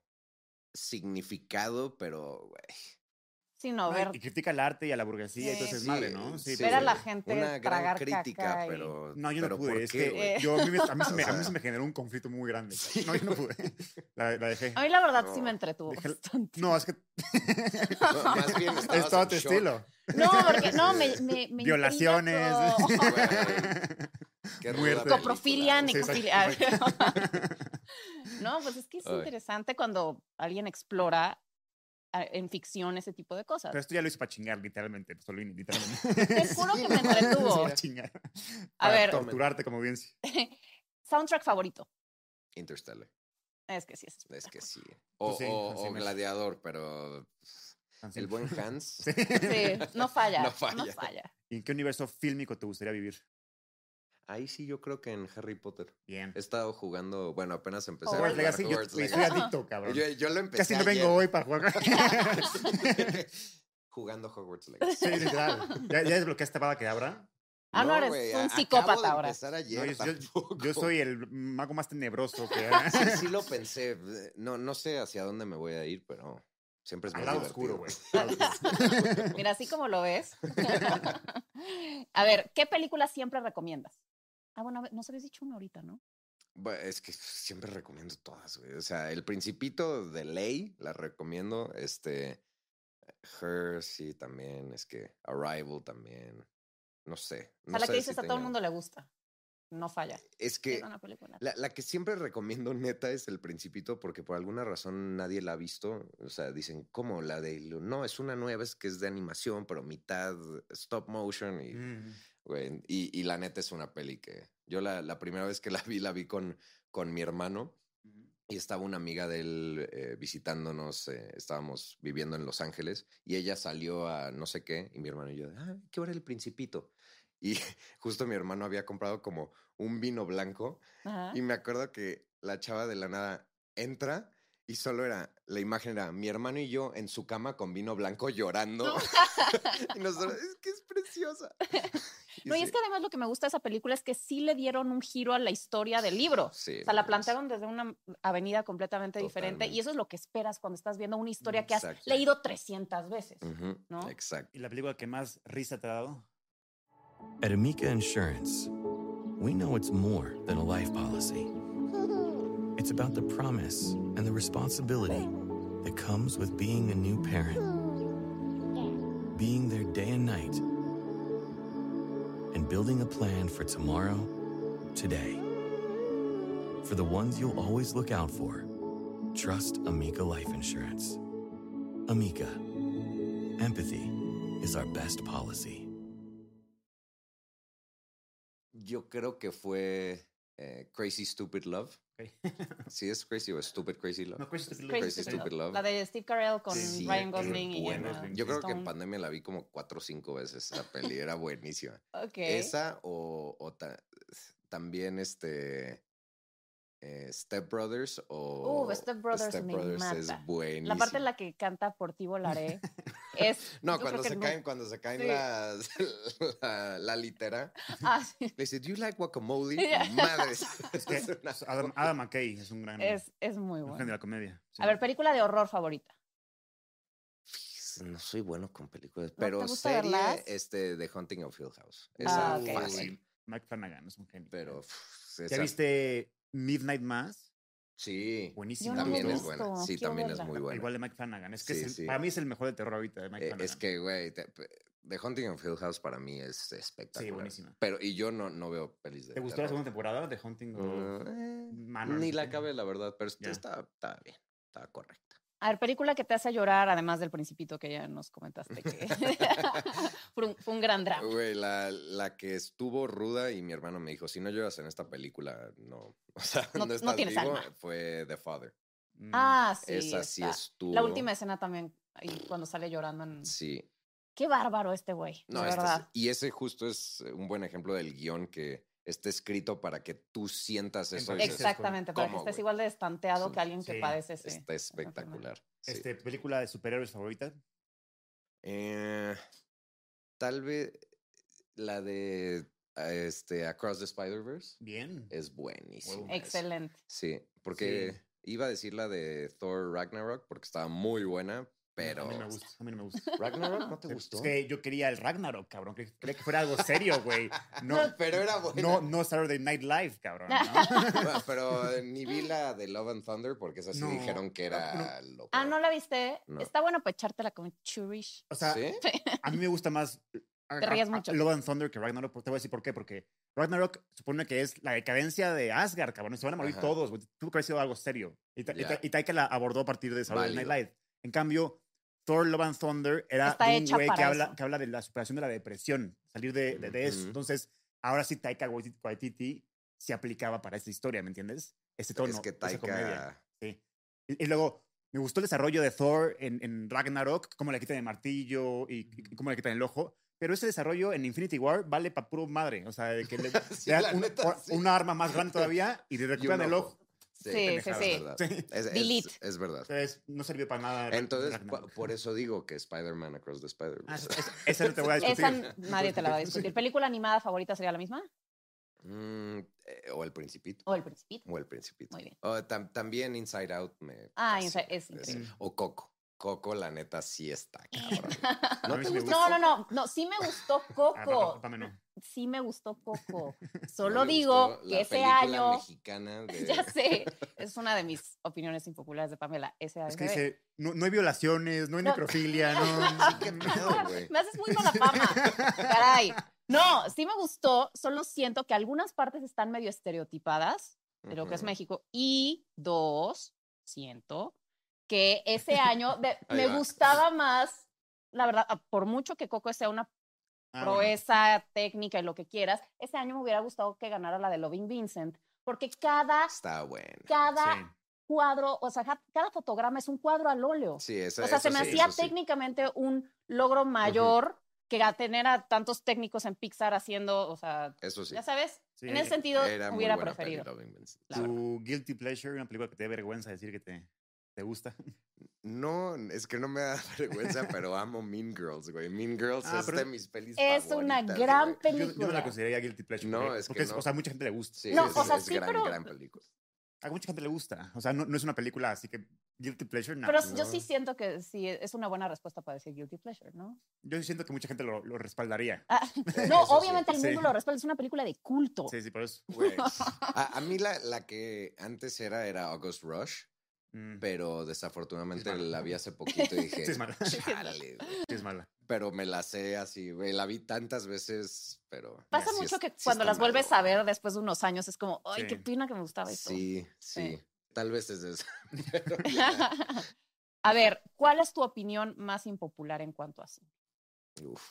significado, pero güey, Sí, no, No, ver, y critica al arte y a la burguesía y todo ese Sí. madre, ¿no? sí, ver a la güey. gente una gran tragar crítica, caca y- pero No, yo no pero pude. ¿por Es qué, que güey? Eh. yo, a, mí, me- a mí se O me, a mí sea- se me generó un conflicto muy grande. No, yo no pude. La, la dejé. a mí la verdad sí No. me entretuvo Dejé- bastante. No, es que No, más bien es estabas todo en tu shock. estilo. No, porque no, me, me, me Violaciones. intriga todo. Güey, qué ruda Muerte. película, Coprofilia, güey. Sí, necofilia. exacto. No, pues es que es Ay. interesante cuando alguien explora ah, en ficción ese tipo de cosas. Pero esto ya lo hice para chingar, literalmente. Solini, literalmente. Te juro que me Sí, entretuvo. para chingar. A Para ver. torturarte como audiencia. Soundtrack favorito. Interstellar. Es que sí, es Es espectacular. que sí. O, Pues sí, o- así o me- Gladiador, pero Así. el buen Hans. Sí. Sí, no falla, No no falla. falla. ¿Y en qué universo fílmico te gustaría vivir? Ahí sí, yo creo que en Harry Potter. Bien. He estado jugando, bueno, apenas empecé Hogwarts a jugar Legacy, yo, Hogwarts güey, Legacy. soy adicto, cabrón. Yo, yo lo empecé Casi no ayer. vengo hoy para jugar. Jugando Hogwarts Legacy. Sí, literal. ¿Ya, ya desbloqueaste para que abra? Ah, no, eres güey, un a- acabo psicópata de ahora. empezar No, ayer, yo, yo- tampoco. yo soy el mago más tenebroso que Sí, sí lo pensé. No, no sé hacia dónde me voy a ir, pero siempre es Al muy lado divertido. oscuro, güey. Al lado oscuro. Mira, así como lo ves. A ver, ¿qué película siempre recomiendas? Ah, bueno, a ver, nos habías dicho una ahorita, ¿no? Bueno, es que siempre recomiendo todas, güey. O sea, El Principito de ley la recomiendo. Este, Her, sí, también. Es que Arrival también. No sé. O sea, no la sé que dices si a todo el tenga- mundo le gusta. No falla. Es que Es una película. la, la que siempre recomiendo neta es El Principito porque por alguna razón nadie la ha visto. O sea, dicen, ¿cómo? La de... No, es una nueva, es que es de animación, pero mitad stop motion y... Mm. Güey, y, y la neta es una peli que yo la, la primera vez que la vi, la vi con, con mi hermano y estaba una amiga de él eh, visitándonos, eh, estábamos viviendo en Los Ángeles y ella salió a no sé qué y mi hermano y yo, ah, ¿qué hora El Principito? Y justo mi hermano había comprado como un vino blanco. Ajá. Y me acuerdo que la chava de la nada entra y solo era, la imagen era mi hermano y yo en su cama con vino blanco llorando. Y nosotros, es que es preciosa. No, y sí. es que además lo que me gusta de esa película es que sí le dieron un giro a la historia del libro. Sí, O sea, la no, plantearon desde una avenida completamente diferente Totalmente. y eso es lo que esperas cuando estás viendo una historia que has Exacto. leído trescientas veces, Ujú, ¿no? Exacto. ¿Y la película que más risa te ha dado? At Amica Insurance, we know it's more than a life policy. It's about the promise and the responsibility that comes with being a new parent, being there day and night, and building a plan for tomorrow, today. For the ones you'll always look out for, trust Amica Life Insurance. Amica, empathy is our best policy. Yo creo que fue eh, Crazy Stupid Love. Okay. ¿Sí es Crazy o Stupid Crazy Love? No, Crazy Stupid Love. Crazy Crazy Stupid Stupid Love. La de Steve Carell con Sí, Ryan es Gosling y buena. Emma Yo creo que en Stone. pandemia la vi como cuatro o cinco veces. Esa peli era buenísima. Ok. Esa o, o ta- también este eh, Step Brothers o Uh, Step Brothers Step me Brothers mata. es buenísima. La parte en la que canta Por ti volaré es... No, yo cuando creo que se, no- caen, cuando se caen Sí. las, la, la litera, Ah, sí. le dice, ¿Do you like guacamole? Yeah. Madres. Es que Es una Adam, cosa. Adam McKay es un gran Es, es muy un genio de bueno. la comedia. Sí. A ver, película de horror favorita. No soy bueno con películas, ¿No pero te gusta serie, verlas? este, The Haunting of Hill House. Ah, Esa ok, fácil, ok. Mike Flanagan es un genio. pero pff, ¿Ya esa- viste Midnight Mass? Sí, Buenísimo. Yo no la he también es visto, buena. Sí, quiero también verla. es muy buena. Igual de Mike Flanagan. Es que Sí, es el- sí. para mí es el mejor de terror ahorita de Mike Eh, Flanagan. es que, güey, te- pe- The Haunting of Hill House para mí es espectacular. Sí, buenísima. Pero, y yo no, no veo pelis de ¿Te gustó la terror. segunda temporada de Haunting of Mm, eh, Manor? Ni no sé la qué? acabé, la verdad, pero Ya. está, está bien, está correcta. A ver, película que te hace llorar, además del Principito que ya nos comentaste que fue, un, fue un gran drama. Güey, la, la que estuvo ruda y mi hermano me dijo, si no lloras en esta película, no, o sea, No- no, no estás tienes vivo, alma. fue The Father. Mm, Ah, sí. Esa sí está. estuvo. La última escena también, ahí cuando sale llorando. En... Sí. Qué bárbaro este güey, No, de este es- verdad. y ese justo es un buen ejemplo del guión que está escrito para que tú sientas eso. y dices, Exactamente, para que ¿cómo, estés güey? igual de estanteado Sí, que alguien que sí, padece ese. Está esa enfermedad. espectacular. sí. Este, ¿película de superhéroes favorita? Eh, tal vez la de este, Across the Spider-Verse Bien. es buenísima. Huevo. esa. Excelente. Sí, porque Sí. iba a decir la de Thor Ragnarok porque estaba muy buena, pero... A mí no me gusta. A mí no me gusta. ¿Ragnarok no te gustó? Es que yo quería el Ragnarok, cabrón. Cre- Creía que fuera algo serio, güey. No, pero era buena. no, no Saturday Night Live, cabrón. ¿no? Bueno, pero eh, ni vi la de Love and Thunder porque esa sí No, dijeron que era lo Ah, peor. ¿no la viste? No. Está bueno para echártela con churish. O sea, ¿Sí? a mí me gusta más a- Te ríes a- a- mucho. Love and Thunder que Ragnarok. Te voy a decir por qué. Porque Ragnarok supone que es la decadencia de Asgard, cabrón. y Se van a morir Ajá. todos, güey. Tuvo que haber sido algo serio. Y, Ta- y Ya. Ta- y Taika la abordó a partir de Saturday Night Válido. Live. En cambio, Thor Love and Thunder era Está de un hecha güey que para habla, eso. que habla de la superación de la depresión, salir de, de- de eso. Ujú. Entonces, ahora sí Taika Waititi, Waititi se aplicaba para esta historia, ¿me entiendes? Ese tono, es que esa comedia. Taika... Sí. Y, y luego, me gustó el desarrollo de Thor en, en Ragnarok, cómo le quitan el martillo y, y cómo le quitan el ojo. Pero ese desarrollo en Infinity War vale para puro madre. O sea, de que le, Sí, le dan la un- neta, o- sí. una arma más grande todavía y le y recuperan un el ojo. ojo. Sí, sí, pendejada, sí. Es verdad. Sí. Es, es- Delete. es verdad. Entonces, no sirvió para nada. Entonces, Ragnarok. por, por eso digo que Spider-Man Across the Ah, Spider-Verse. esa- esa- esa no te voy a discutir. Esa n- nadie te la va a discutir. ¿Película animada favorita sería la misma? Mm, eh, o El Principito. ¿O El Principito? O El Principito. Muy bien. O tam- también Inside Out me... Ah, fascina. Inside- es increíble. O Coco. Coco, la neta, sí está, cabrón. A ¿No mí te sí me gusta No, no, Coco? no, no, sí me gustó Ah, Coco. pa- pa- no. Sí me gustó Coco. No Solo me digo gustó que la ese película año, mexicana de... ya sé, es una de mis opiniones impopulares de Pamela. Ese Es que dice, no, no hay violaciones, no hay No. necrofilia, no. Sí, qué pedo, güey. Me haces muy mala fama. Caray. No, sí me gustó, solo siento que algunas partes están medio estereotipadas de lo que es Ujú. México. Y dos, siento que ese año de- Ahí me va. gustaba más, la verdad, a- por mucho que Coco sea una Ah, bueno. proeza técnica y lo que quieras, ese año me hubiera gustado que ganara la de Loving Vincent, porque cada, Está bueno. cada Sí. cuadro, o sea, ja- cada fotograma es un cuadro al óleo. Sí, esa, O sea, se eso me sí, hacía eso sí. técnicamente un logro mayor que a tener a tantos técnicos en Pixar haciendo, o sea, Eso sí. ya sabes, Sí, en ese sentido Era muy hubiera buena preferido. peli, Loving Vincent. La verdad. Tu guilty pleasure, una película que te dé vergüenza decir que te, te gusta. No, es que no me da vergüenza, pero amo Mean Girls, güey. Mean Girls Ah, es pero de mis pelis Es una favoritas, gran güey. película. Yo, yo no la consideraría guilty pleasure. No, porque, es que porque no. o sea, a mucha gente le gusta. Sí, No, es, o sea, es sí, gran, pero- gran película. A mucha gente le gusta. O sea, no, no es una película así que guilty pleasure, no. Pero No. yo sí siento que sí es una buena respuesta para decir guilty pleasure, ¿no? Yo siento que mucha gente lo, lo respaldaría. Ah, Eso no, sí. obviamente el Sí. mundo lo respalda. Es una película de culto. Sí, sí, por eso. Güey. A, a mí la, la que antes era era August Rush, Mm, pero desafortunadamente Es mala. la vi hace poquito y dije, Sí, es mala. chale, güey. sí, es mala. Pero me la sé así, güey. La vi tantas veces, pero. Pasa sí mucho es- que sí cuando está las vuelves malo. a ver después de unos años es como, ay, Sí. qué pena que me gustaba esto. Sí, sí. Sí. Tal vez es eso. Pero A ver, ¿cuál es tu opinión más impopular en cuanto a cine? Uf.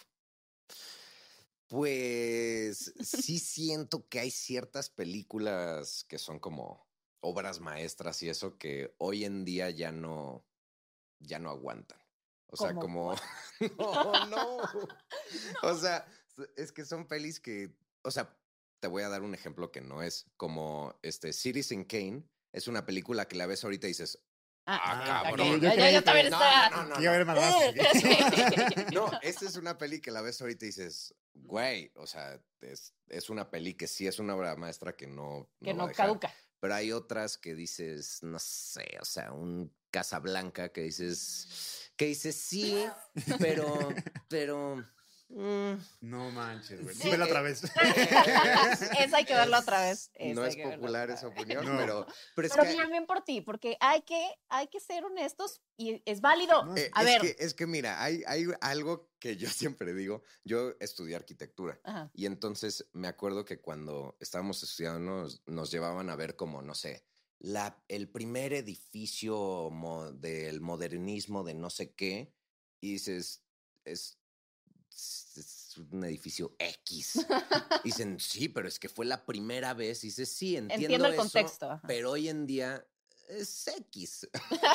Pues sí siento que hay ciertas películas que son como obras maestras y eso que hoy en día ya no, ya no aguantan. O sea, ¿Cómo como... No, no. O sea, es que son pelis que... O sea, te voy a dar un ejemplo que no es. Como este Citizen Kane es una película que la ves ahorita y dices... Ah, ok, cabrón. ok. Yo Ya, creí ya que- también No, está. no, no, no, Iba a haber más Eh, No, esta es una peli que la ves ahorita y dices, güey, o sea, es, es una peli que sí es una obra maestra que no, que no va a no dejar. caduca. Pero hay otras que dices, no sé, o sea, un Casablanca que dices, que dices sí, pero, pero... mm, No manches, güey. Sí, Vela eh, otra vez. Esa hay que verla otra vez. No Esa hay es que verla popular otra esa vez. opinión, No. pero, pero es Pero que... bien, bien por ti, porque hay que, hay que ser honestos y es válido. No, eh, A es, ver. que, es que mira, hay, hay algo que yo siempre digo. Yo estudié arquitectura Ajá. y entonces me acuerdo que cuando estábamos estudiando nos, nos llevaban a ver como, no sé, la, el primer edificio mo- del modernismo de no sé qué y dices, es, es un edificio X. Y dicen, sí, pero es que fue la primera vez. Y dices, sí, entiendo, Entiendo el eso, contexto, ajá. pero hoy en día es X.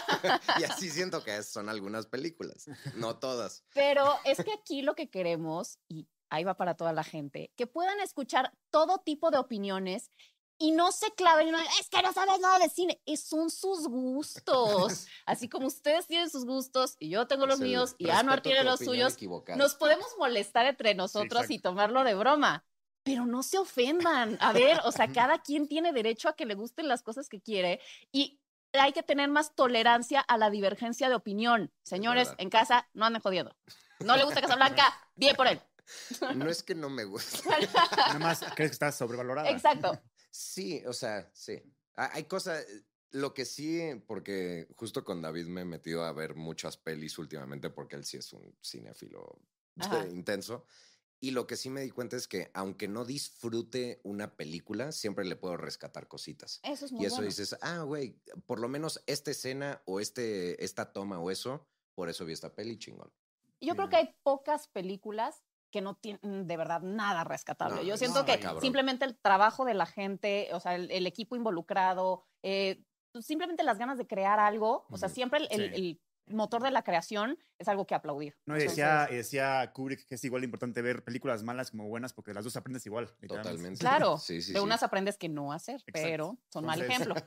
Y así siento que son algunas películas, no todas. Pero es que aquí lo que queremos, y ahí va para toda la gente, que puedan escuchar todo tipo de opiniones y no se claven en, es que no sabes nada de cine. Es, son sus gustos. Así como ustedes tienen sus gustos y yo tengo los Es el míos y respeto Anuar tiene tu los opinión suyos. equivocada. Nos podemos molestar entre nosotros exacto. y tomarlo de broma. Pero no se ofendan. A ver, o sea, cada quien tiene derecho a que le gusten las cosas que quiere y hay que tener más tolerancia a la divergencia de opinión. Señores, verdad. en casa, no anden jodiendo. No le gusta Casablanca, bien por él. No es que no me guste. Nada más crees que estás sobrevalorada. Exacto. Sí, o sea, sí. Ha- Hay cosas, lo que sí, porque justo con David me he metido a ver muchas pelis últimamente porque él sí es un cinéfilo Ajá. intenso. Y lo que sí me di cuenta es que aunque no disfrute una película, siempre le puedo rescatar cositas. Eso es muy Y eso bueno. dices, ah, güey, por lo menos esta escena o este, esta toma o eso, por eso vi esta peli chingón. Y yo Sí. creo que hay pocas películas que no tienen de verdad nada rescatable. No, Yo es- siento no, que cabrón. simplemente el trabajo de la gente, o sea, el, el equipo involucrado, eh, pues, simplemente las ganas de crear algo, o sea, Ujú. siempre el, el- Sí. el motor de la creación es algo que aplaudir. No, y Entonces, decía, y decía Kubrick que es igual de importante ver películas malas como buenas porque las dos aprendes igual. literalmente. Totalmente. claro, Sí, sí, de sí. unas aprendes que no hacer, Exacto. pero son mal Entonces- ejemplo.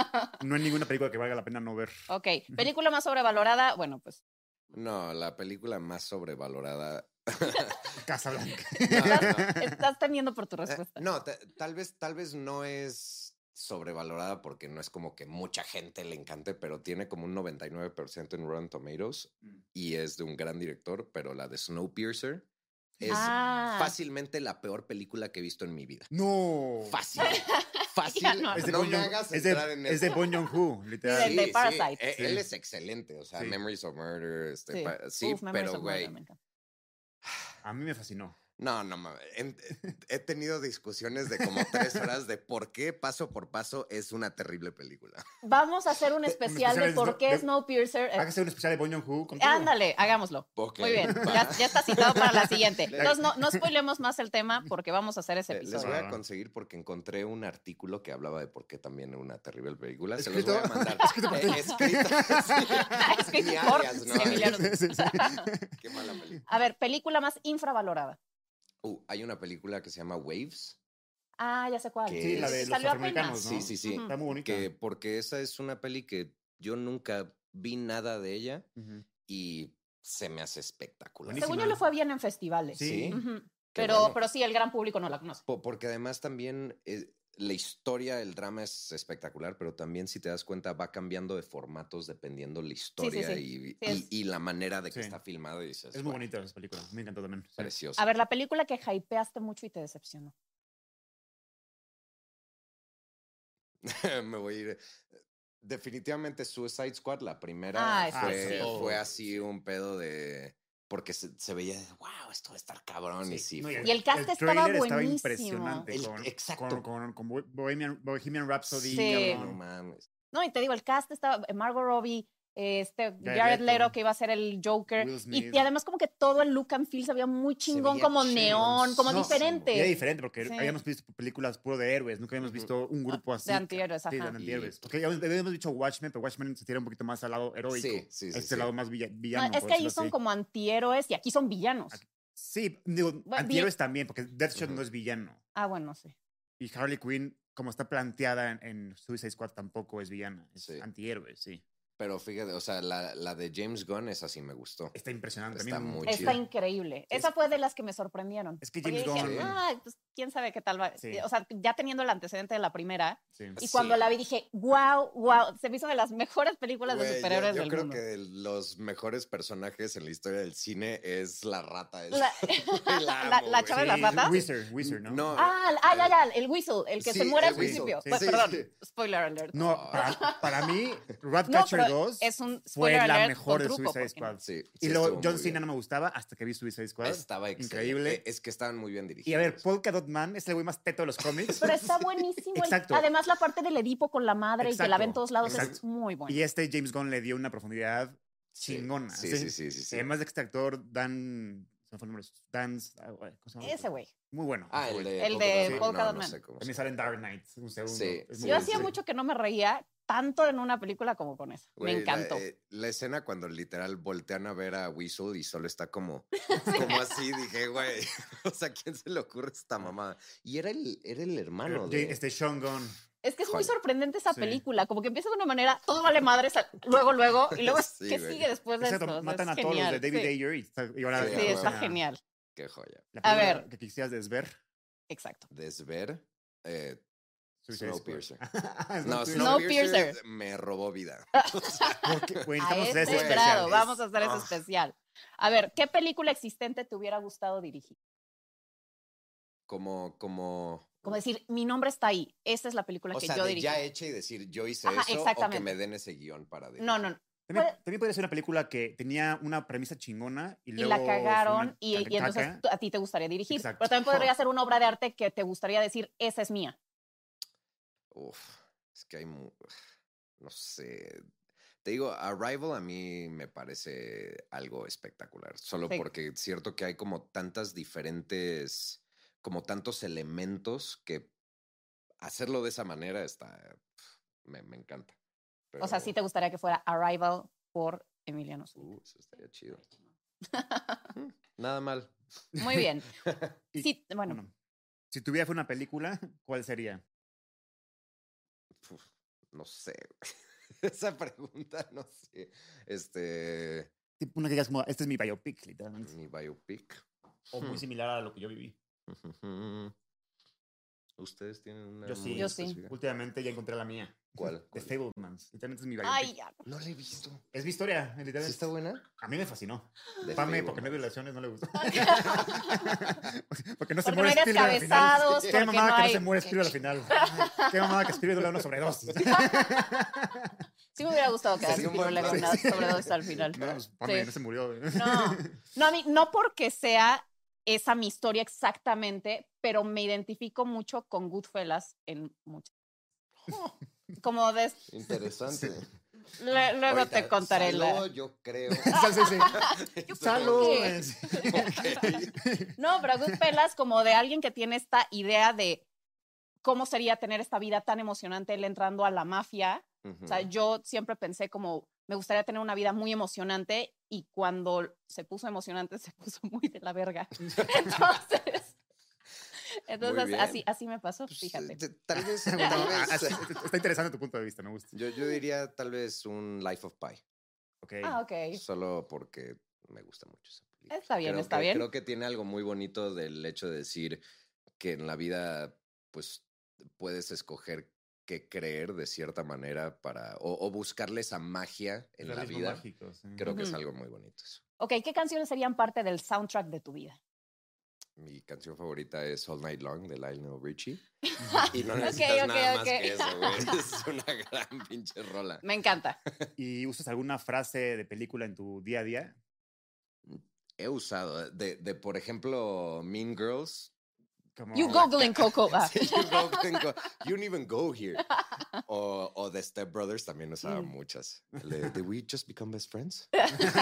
No hay ninguna película que valga la pena no ver. Ok, película más sobrevalorada, bueno, pues No, la película más sobrevalorada. Casablanca. No, no. estás teniendo por tu Eh, respuesta. No, ta- tal vez, tal vez no es sobrevalorada porque no es como que mucha gente le encante, pero tiene como un noventa y nueve por ciento en Rotten Tomatoes Mm. y es de un gran director, pero la de Snowpiercer es Ah. fácilmente la peor película que he visto en mi vida. No. Fácil. Fácil. Ya no. Es de no Bong me Joon- hagas es de, entrar en es de eso. Bong Joon-ho, literal. Sí, de- de Parasite. eh, Sí. Él es excelente, o sea, Sí. Memories of Murder, este, Sí, pa- sí, Uf, Memories pero of Murder, güey, me encanta. A mí me fascinó. No, no mames. En- He tenido discusiones de como tres horas de por qué paso por paso es una terrible película. Vamos a hacer un especial especial de por de- qué de- Snowpiercer. Hay que hacer un especial de Bong Joon-ho contigo. Ándale, hagámoslo. Ok, Muy bien, va. ya, ya está citado para la siguiente. Entonces, no, no spoilemos más el tema porque vamos a hacer ese Eh, Les episodio. voy a conseguir porque encontré un artículo que hablaba de por qué también era una terrible película. Se los ¿Escrito? voy a mandar. Escrito por ti. Eh, escrito, sí. Escrito Ni por alias, ¿no? Emiliano. Sí, sí, sí. Qué mala película. A ver, película más infravalorada. Uh, hay una película que se llama Waves. Ah, ya sé cuál. Que Sí, la de los Salió afroamericanos, apenas. ¿no? Sí, sí, sí. Ujú. Está muy bonita. Que porque esa es una peli que yo nunca vi nada de ella Ujú. y se me hace espectacular. Buenísima. Según yo le fue bien en festivales. Sí. Ujú. Qué Pero, bueno. pero sí, el gran público no la conoce. Po- Porque además también eh, la historia, el drama es espectacular, pero también si te das cuenta va cambiando de formatos dependiendo la historia sí. Y, Sí, y- es- y la manera de que Sí. está filmado. Y dices, Es muy "Wow, bonita esa película. Me encantó también. Sí. precioso". A ver, la película que hypeaste mucho y te decepcionó. Me voy a ir. Definitivamente Suicide Squad, la primera, Ah, esa fue, sí. fue así un pedo de. Porque se, se veía, wow, esto va a estar cabrón. Y sí, No, fue- Y el cast estaba tráiler buenísimo. impresionante. El- con, exacto. Con, con, con Bohemian, Bohemian Rhapsody. Sí. cabrón. no mames. No, y te digo, el cast estaba Margot Robbie, este Jared Jared Leto, Leto. que iba a ser el Joker. Will Y, Smith. y además como que todo el look and feel se veía muy chingón, veía como chido, neón, como no, diferente. Y era diferente porque Sí. habíamos visto películas puro de héroes. Nunca habíamos Ujú. visto un grupo así. de antihéroes, Sí, de ajá. antihéroes. Y- Porque habíamos, habíamos dicho Watchmen, pero Watchmen se tira un poquito más al lado heroico. Sí, sí, sí, Este sí. lado más villa- No, villano. es por que ahí decirlo son así. como antihéroes y aquí son villanos. Aquí- Sí, digo, Bueno, antihéroes también, porque Deathshot Ujú. no es villano. Ah, bueno, sí. Y Harley Quinn, como está planteada en, en Suicide Squad, tampoco es villana. Es Sí. antihéroe, sí. Pero fíjate, o sea, la, la de James Gunn, esa sí me gustó. Está impresionante. A mí Está me- muy Está chida. increíble. Sí, Esa es- fue de las que me sorprendieron. Es que Porque James dije, Gunn- Sí. "Ay, pues quién sabe qué tal va. Sí. O sea, ya teniendo el antecedente de la primera. Sí. Y Sí. cuando la vi dije, wow, wow. Se me hizo de las mejores películas de Güey, yo- superhéroes yo del creo mundo. que de los mejores personajes en la historia del cine es la rata. esa. La, La la- amo, la güey. chava de las Sí, ratas. Wizard, Wizard, ¿no? No, Ah, ah, ya, ya, el whistle, el que Sí, se muere el al whistle. principio. Sí, Pues, sí, perdón, sí. spoiler alert. No, Oh. para, para mí, No, Ratcatcher pero dos es un fue spoiler la alert mejor con de truco, Suicide porque- Squad. Sí, Y sí luego estuvo John muy Cena bien. no me gustaba hasta que vi Suicide Squad. Estaba Increíble. increíble. Es que estaban muy bien dirigidos. Y a ver, Polka Dot Man es el güey más teto de los cómics. Pero está buenísimo. el- Exacto. Además, la parte del Edipo con la madre y que la Exacto, ve en todos lados es exacto. muy buena. Y este James Gunn le dio una profundidad Sí, chingona. Sí, sí, sí, sí, sí. Además de que este actor, Dan. Se me fue el nombre. Dan. ah, güey, ¿cómo se llama? Ese güey. Muy bueno. Ah, ese el güey. de El Polka de Dot Man, Polka no, Dot no Man. sé cómo se También llama. sale en Dark Knight. Un segundo. Sí, Es sí, muy Yo bueno, hacía sí. mucho que no me reía tanto en una película como con esa. Güey, me encantó. La, eh, la escena cuando literal voltean a ver a Whistle y solo está como, como así, dije, güey, o sea, ¿quién se le ocurre esta mamada? Y era el, era el hermano Pero, de... Este Sean Gunn. Es que es muy Joya. sorprendente esa Sí. película, como que empieza de una manera, todo vale madre, sa- luego, luego, y luego, Sí, ¿qué güey. sigue después de Exacto, esto? O sea, matan a es todos los de genial, David sí. Ayer y, está- y ahora. Sí, Sí, Ah, está bueno. genial. Qué joya. La A película ver. que quisieras desver. Exacto. Desver, eh, Suicide Squad. Snowpiercer. Snowpiercer. no, Snowpiercer. Snowpiercer me robó vida. Porque, güey, A necesitamos ese hacer ese grado, grado, especial. vamos a hacer ese Ah. especial. A ver, ¿qué película existente te hubiera gustado dirigir? Como, como... Como decir, mi nombre está ahí, esta es la película O que sea, yo de dirigí. ya hecha y decir yo hice Ajá, eso o que exactamente. me den ese guión para dirigir. No, no, no. También, Puede- también podría ser una película que tenía una premisa chingona y Y luego la fue cagaron una y, y caca. entonces tú- a ti te gustaría dirigir. Exacto. Pero también podría ser una obra de arte que te gustaría decir, esa es mía. Uf, es que hay... mu- No sé... Te digo, Arrival a mí me parece algo espectacular. Solo Sí. porque es cierto que hay como tantas diferentes... Como tantos elementos que hacerlo de esa manera está... Me, me encanta. O sea, sí te gustaría que fuera Arrival por Emiliano Zúñiga. Uh, eso estaría chido. Mm, Nada mal. Muy bien. Y- Sí, bueno, Bueno, si tuviera fue una película, ¿cuál sería? Uf, no sé. Esa pregunta, no sé. Este... Tipo una que digas como, este es mi biopic, literalmente. Mi biopic. O muy Hmm. similar a lo que yo viví. ¿Ustedes tienen una Yo sí. muy Yo sí. específica? Últimamente ya encontré la mía. ¿Cuál? The ¿Cuál? Fablemans. Literalmente es mi biopic. ay, ya. No la he visto. Es mi historia, literalmente. ¿Sí está buena? A mí me fascinó. The Pame, porque no hay Fablemans. violaciones, no le gustó. porque no se Porque no muere hay Spielberg al final. descabezados, Qué porque mamada no que hay... no se muere Spielberg al final. Qué mamada que Spielberg dura una sobredosis. Sí me hubiera gustado que a Sí, un Spielberg buen le plan. dieran una sobredosis al final. No, pues, Pame Sí. no se murió. No, no, a mí, no porque sea esa mi historia exactamente, pero me identifico mucho con Goodfellas en muchas. Como de... Interesante. Le- luego Ahorita, te contaré Salud, la... yo creo. Sí, sí. Yo Salud. creo que- No, pero Goodfellas como de alguien que tiene esta idea de cómo sería tener esta vida tan emocionante, él entrando a la mafia. Ujú. O sea, yo siempre pensé como, me gustaría tener una vida muy emocionante y cuando se puso emocionante se puso muy de la verga. Entonces, entonces bien. así, así me pasó, Pues, fíjate. eh, Tal vez, Bueno, tal a- vez, así- está interesante tu punto de vista, me gusta. yo, yo diría tal vez un Life of Pi. Ok. Ah, ok. Solo porque me gusta mucho esa película. Está bien, Creo está que- bien. Creo que tiene algo muy bonito del hecho de decir que en la vida, pues, puedes escoger qué creer de cierta manera para, o, o buscarle esa magia en El la ritmo vida. mágico, sí. Creo que es Ujú. algo muy bonito eso. Ok, ¿qué canciones serían parte del soundtrack de tu vida? Mi canción favorita es All Night Long de Lionel Richie. Ujú. Y no Ok, necesitas ok, nada más ok. que eso, güey. Es una gran pinche rola. Me encanta. ¿Y usas alguna frase de película en tu día a día? He usado de, de por ejemplo, Mean Girls. Como... You googling, Coco. Ah. Sí, you, go, go, you don't even go here. O, o de Step Brothers también usaba Mm. muchas. El de, Did we just become best friends?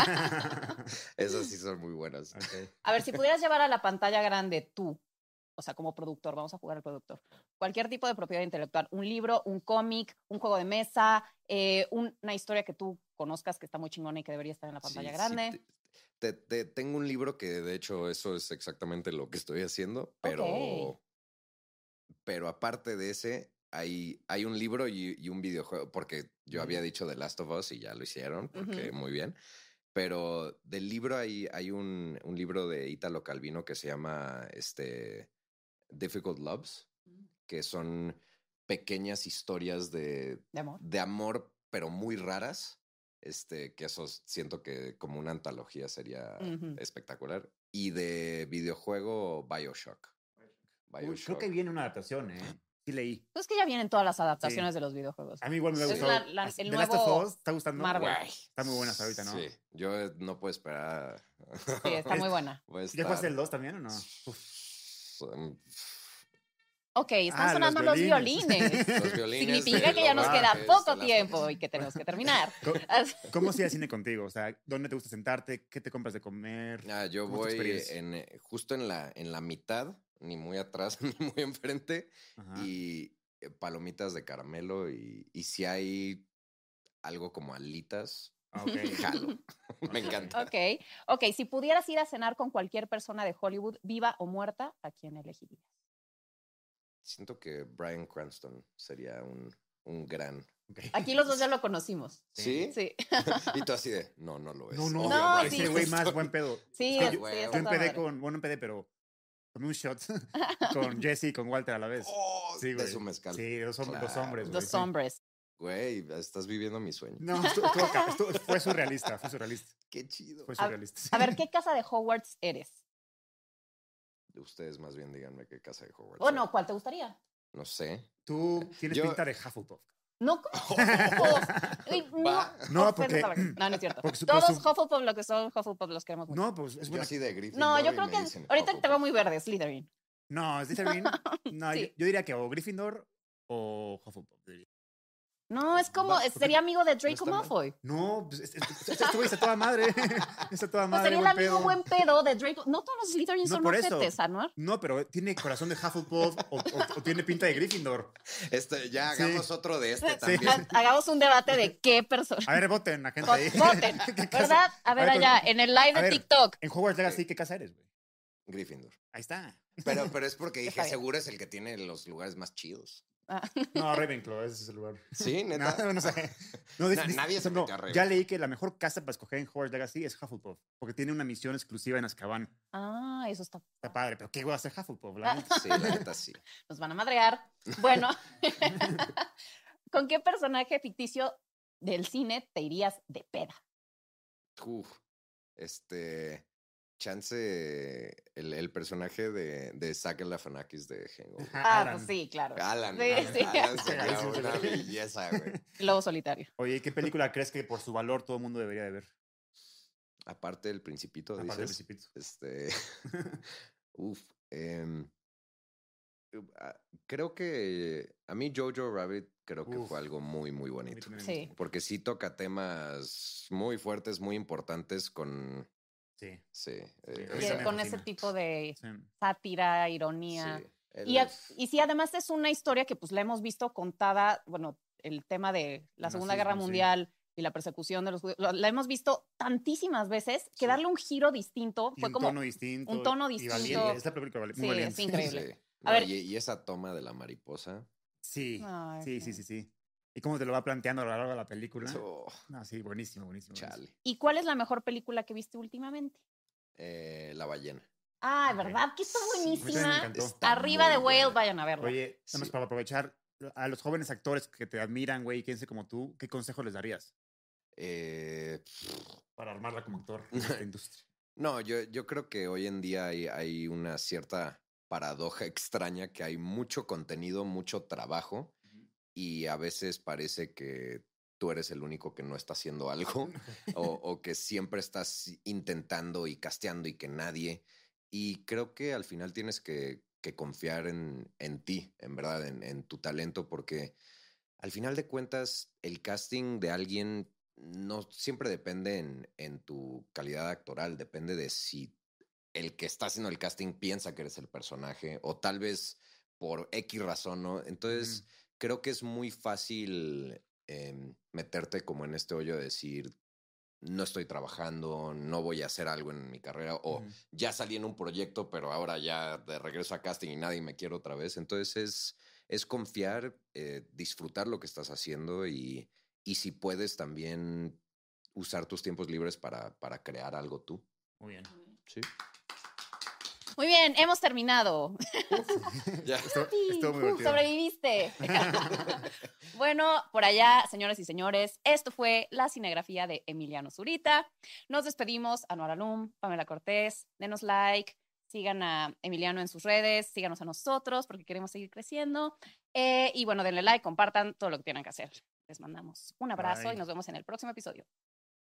Esas sí son muy buenas. Ok. A ver, si pudieras llevar a la pantalla grande tú, o sea, como productor, vamos a jugar al productor, cualquier tipo de propiedad intelectual, un libro, un cómic, un juego de mesa, eh, un- una historia que tú conozcas que está muy chingona y que debería estar en la pantalla Sí, grande. sí, te, te- te- tengo un libro que de hecho eso es exactamente lo que estoy haciendo, pero, Ok. pero aparte de ese, hay, hay un libro y, y un videojuego, porque yo Ujú. había dicho The Last of Us y ya lo hicieron, porque Ujú. muy bien. Pero del libro hay, hay un, un libro de Italo Calvino que se llama este, Difficult Loves, que son pequeñas historias de, De amor. de amor, pero muy raras. Este, que eso siento que como una antología sería Ujú. espectacular. Y de videojuego Bioshock. Uy, Bioshock. creo que viene una adaptación, ¿eh? Sí leí. Pues que ya vienen todas las adaptaciones de los videojuegos. A mí igual me ha Es gustado. la- la- Así- el The Last of nuevo Us, ¿está gustando? Marvel. Güey. Está muy buena hasta ahorita, ¿no? Sí, yo eh, no puedo esperar. Sí, está muy buena. Voy a ¿Ya jugaste estar- el dos también o no? Uf. Um, Ok, están Ah, sonando los los violines. violines. Los violines Significa de que ya nos los queda Rockets, poco de las- tiempo y que tenemos que terminar. Co- Así- ¿Cómo es ir al cine contigo? O sea, ¿dónde te gusta sentarte? ¿Qué te compras de comer? Ah, yo ¿Cómo es tu voy experiencia? en, eh, justo en la, en la mitad, ni muy atrás, ni muy enfrente, Ajá. y eh, palomitas de caramelo, y, y si hay algo como alitas, Ah, ok. jalo. Me encanta. Ok, ok. Si pudieras ir a cenar con cualquier persona de Hollywood, viva o muerta, ¿a quién elegirías? Siento que Bryan Cranston sería un, un gran. Ok. Aquí los dos ya lo conocimos. ¿Sí? Sí, Y tú así de, no, no lo es. No, no, Obvio, No, Bryan sí. ese güey Cranston. más buen pedo. sí, Es que es- yo, sí, güey, está yo toda empedé madre. con, bueno, empedé, pero tomé un shot con Jesse y con Walter a la vez. Oh, Sí, güey. es un mezcal. Sí, dos, hom- dos Claro. hombres, güey. Dos sí. hombres. Güey, estás viviendo mi sueño. No, estuvo, estuvo ca- estuvo- fue surrealista, fue surrealista. Qué chido. Fue A- surrealista. A ver, ¿qué casa de Hogwarts eres? Ustedes más bien díganme qué casa de Hogwarts. O es. no, ¿cuál te gustaría? No sé. Tú tienes Yo- pinta de Hufflepuff. No, ¿cómo? Hufflepuff. Uy, no, Va. No, Ofensa, porque- cabrón. No, no es cierto. porque su- por Todos su- Hufflepuff, lo que son Hufflepuff, los queremos mucho. No, pues es Yo buena. así de Gryffindor. No, yo y creo me que dicen ahorita te veo Hufflepuff. muy verde, Slytherin. No, Slytherin. No, Sí. yo, yo diría que o Gryffindor o Hufflepuff. diría. No, es como, Va, es- sería amigo de Draco está mal. Malfoy. No, pues es- es- es- este güey está toda madre. Está toda Pues madre. sería el buen amigo pedo. buen pedo de Draco. No todos los Slytherin No, son por eso. ojetes, Anuar. No, pero tiene corazón de Hufflepuff o, o- o tiene pinta de Gryffindor. Este, ya Sí. hagamos otro de este Sí. también. Ha- Hagamos un debate de qué persona. A ver, voten, la gente ahí. Voten, ¿Qué casa- ¿verdad? A ver, A ver, allá, con- en el live a de ver. TikTok. En Hogwarts Legacy, ¿qué casa eres, güey? Gryffindor. Ahí está. Pero, pero es porque Está dije, bien. seguro es el que tiene los lugares más chidos. Ah, No, Ravenclaw, ese es el lugar. Sí, neta. No, no sé. No, dice- Na- dice- nadie se no, metió a Ravenclaw. ya leí que la mejor casa para escoger en Hogwarts Legacy es Hufflepuff, porque tiene una misión exclusiva en Azkaban. ah, eso está. Está padre, pero ¿qué voy a hacer Hufflepuff? La neta? Sí, la neta sí. Nos van a madrear. Bueno, ¿con qué personaje ficticio del cine te irías de peda? Uf, este. Chance, el, el personaje de, de Zack Galifianakis de Hangover. Ajá, Ah, Alan. pues sí, claro. Alan, Sí, Alan, sí. Alan sería Cagadísimo. una belleza, güey. Lobo solitario. Oye, ¿qué película crees que por su valor todo el mundo debería de ver? Aparte del Principito, Aparte del dices. Principito. Este. Uf. Eh, creo que a mí Jojo Rabbit creo que Uf. fue algo muy, muy bonito. Sí. Porque sí toca temas muy fuertes, muy importantes con... Sí. Sí. eh, Sí, Que esa- con me ese fascina. tipo de Sí. sátira, ironía. sí, él Y, a- es- y sí, además es una historia que pues la hemos visto contada, bueno, el tema de la El Segunda Guerra nazismo, sí. Mundial y la persecución de los judíos, la, la hemos visto tantísimas veces que Sí. darle un giro distinto Y fue un como... tono distinto. un tono Y distinto. valiente. Es la película vali- muy Sí, valiente. es increíble. Sí. A No, ver. y, y esa toma de la mariposa. Sí. Ay, sí, sí. sí, sí, sí. Y cómo te lo va planteando a lo largo de la película. Oh, No, sí, buenísimo, buenísimo. buenísimo. chale. ¿Y cuál es la mejor película que viste últimamente? Eh, la ballena. Ah, Ok. ¿verdad? Que está Sí, a mí también me buenísima. encantó. Está Arriba muy de Whale, buena. vayan a verla. Oye, nada más Sí. para aprovechar a los jóvenes actores que te admiran, güey, que piensen como tú, ¿qué consejo les darías Eh, para armarla como actor en esta industria? no, yo, yo creo que hoy en día hay, hay una cierta paradoja extraña que hay mucho contenido, mucho trabajo y a veces parece que tú eres el único que no está haciendo algo o, o que siempre estás intentando y casteando y que nadie. Y creo que al final tienes que, que confiar en, en ti, en verdad, en, en tu talento, porque al final de cuentas el casting de alguien no siempre depende en, en tu calidad actoral, depende de si el que está haciendo el casting piensa que eres el personaje o tal vez por X razón, ¿no? Entonces, Ujú. creo que es muy fácil eh, meterte como en este hoyo de decir, no estoy trabajando, no voy a hacer algo en mi carrera o Ujú. ya salí en un proyecto, pero ahora ya de regreso a casting y nadie me quiere otra vez. Entonces, es, es confiar, eh, disfrutar lo que estás haciendo y, y si puedes también usar tus tiempos libres para, para crear algo tú. Muy bien. Sí. Muy bien, hemos terminado. Ya. Estuvo, Sí, estuvo muy uf, divertido. sobreviviste. Bueno, por allá, señoras y señores, esto fue la cinegrafía de Emiliano Zurita. Nos despedimos. Anuar Alum, Pamela Cortés, denos like, sigan a Emiliano en sus redes, síganos a nosotros porque queremos seguir creciendo. Eh, y bueno, denle like, compartan todo lo que tienen que hacer. Les mandamos un abrazo Bye. y nos vemos en el próximo episodio.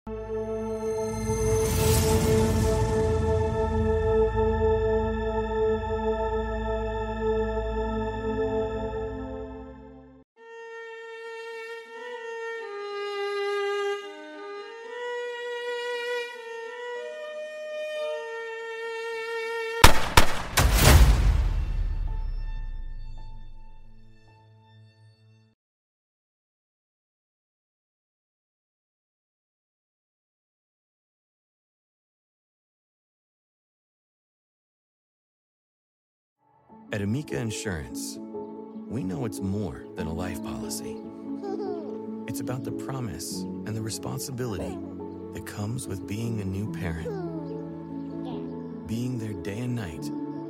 At Amica Insurance, we know it's more than a life policy. It's about the promise and the responsibility that comes with being a new parent, being there day and night,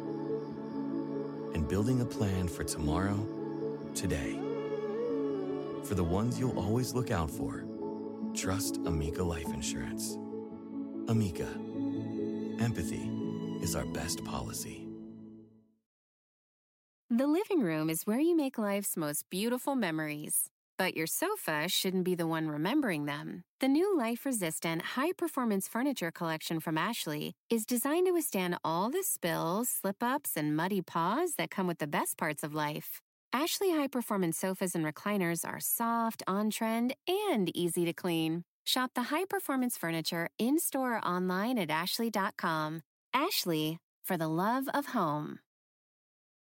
and building a plan for tomorrow, today. For the ones you'll always look out for, trust Amica Life Insurance. Amica, empathy is our best policy. The living room is where you make life's most beautiful memories. But your sofa shouldn't be the one remembering them. The new life-resistant, high-performance furniture collection from Ashley is designed to withstand all the spills, slip-ups, and muddy paws that come with the best parts of life. Ashley high-performance sofas and recliners are soft, on-trend, and easy to clean. Shop the high-performance furniture in-store or online at ashley dot com. Ashley, for the love of home.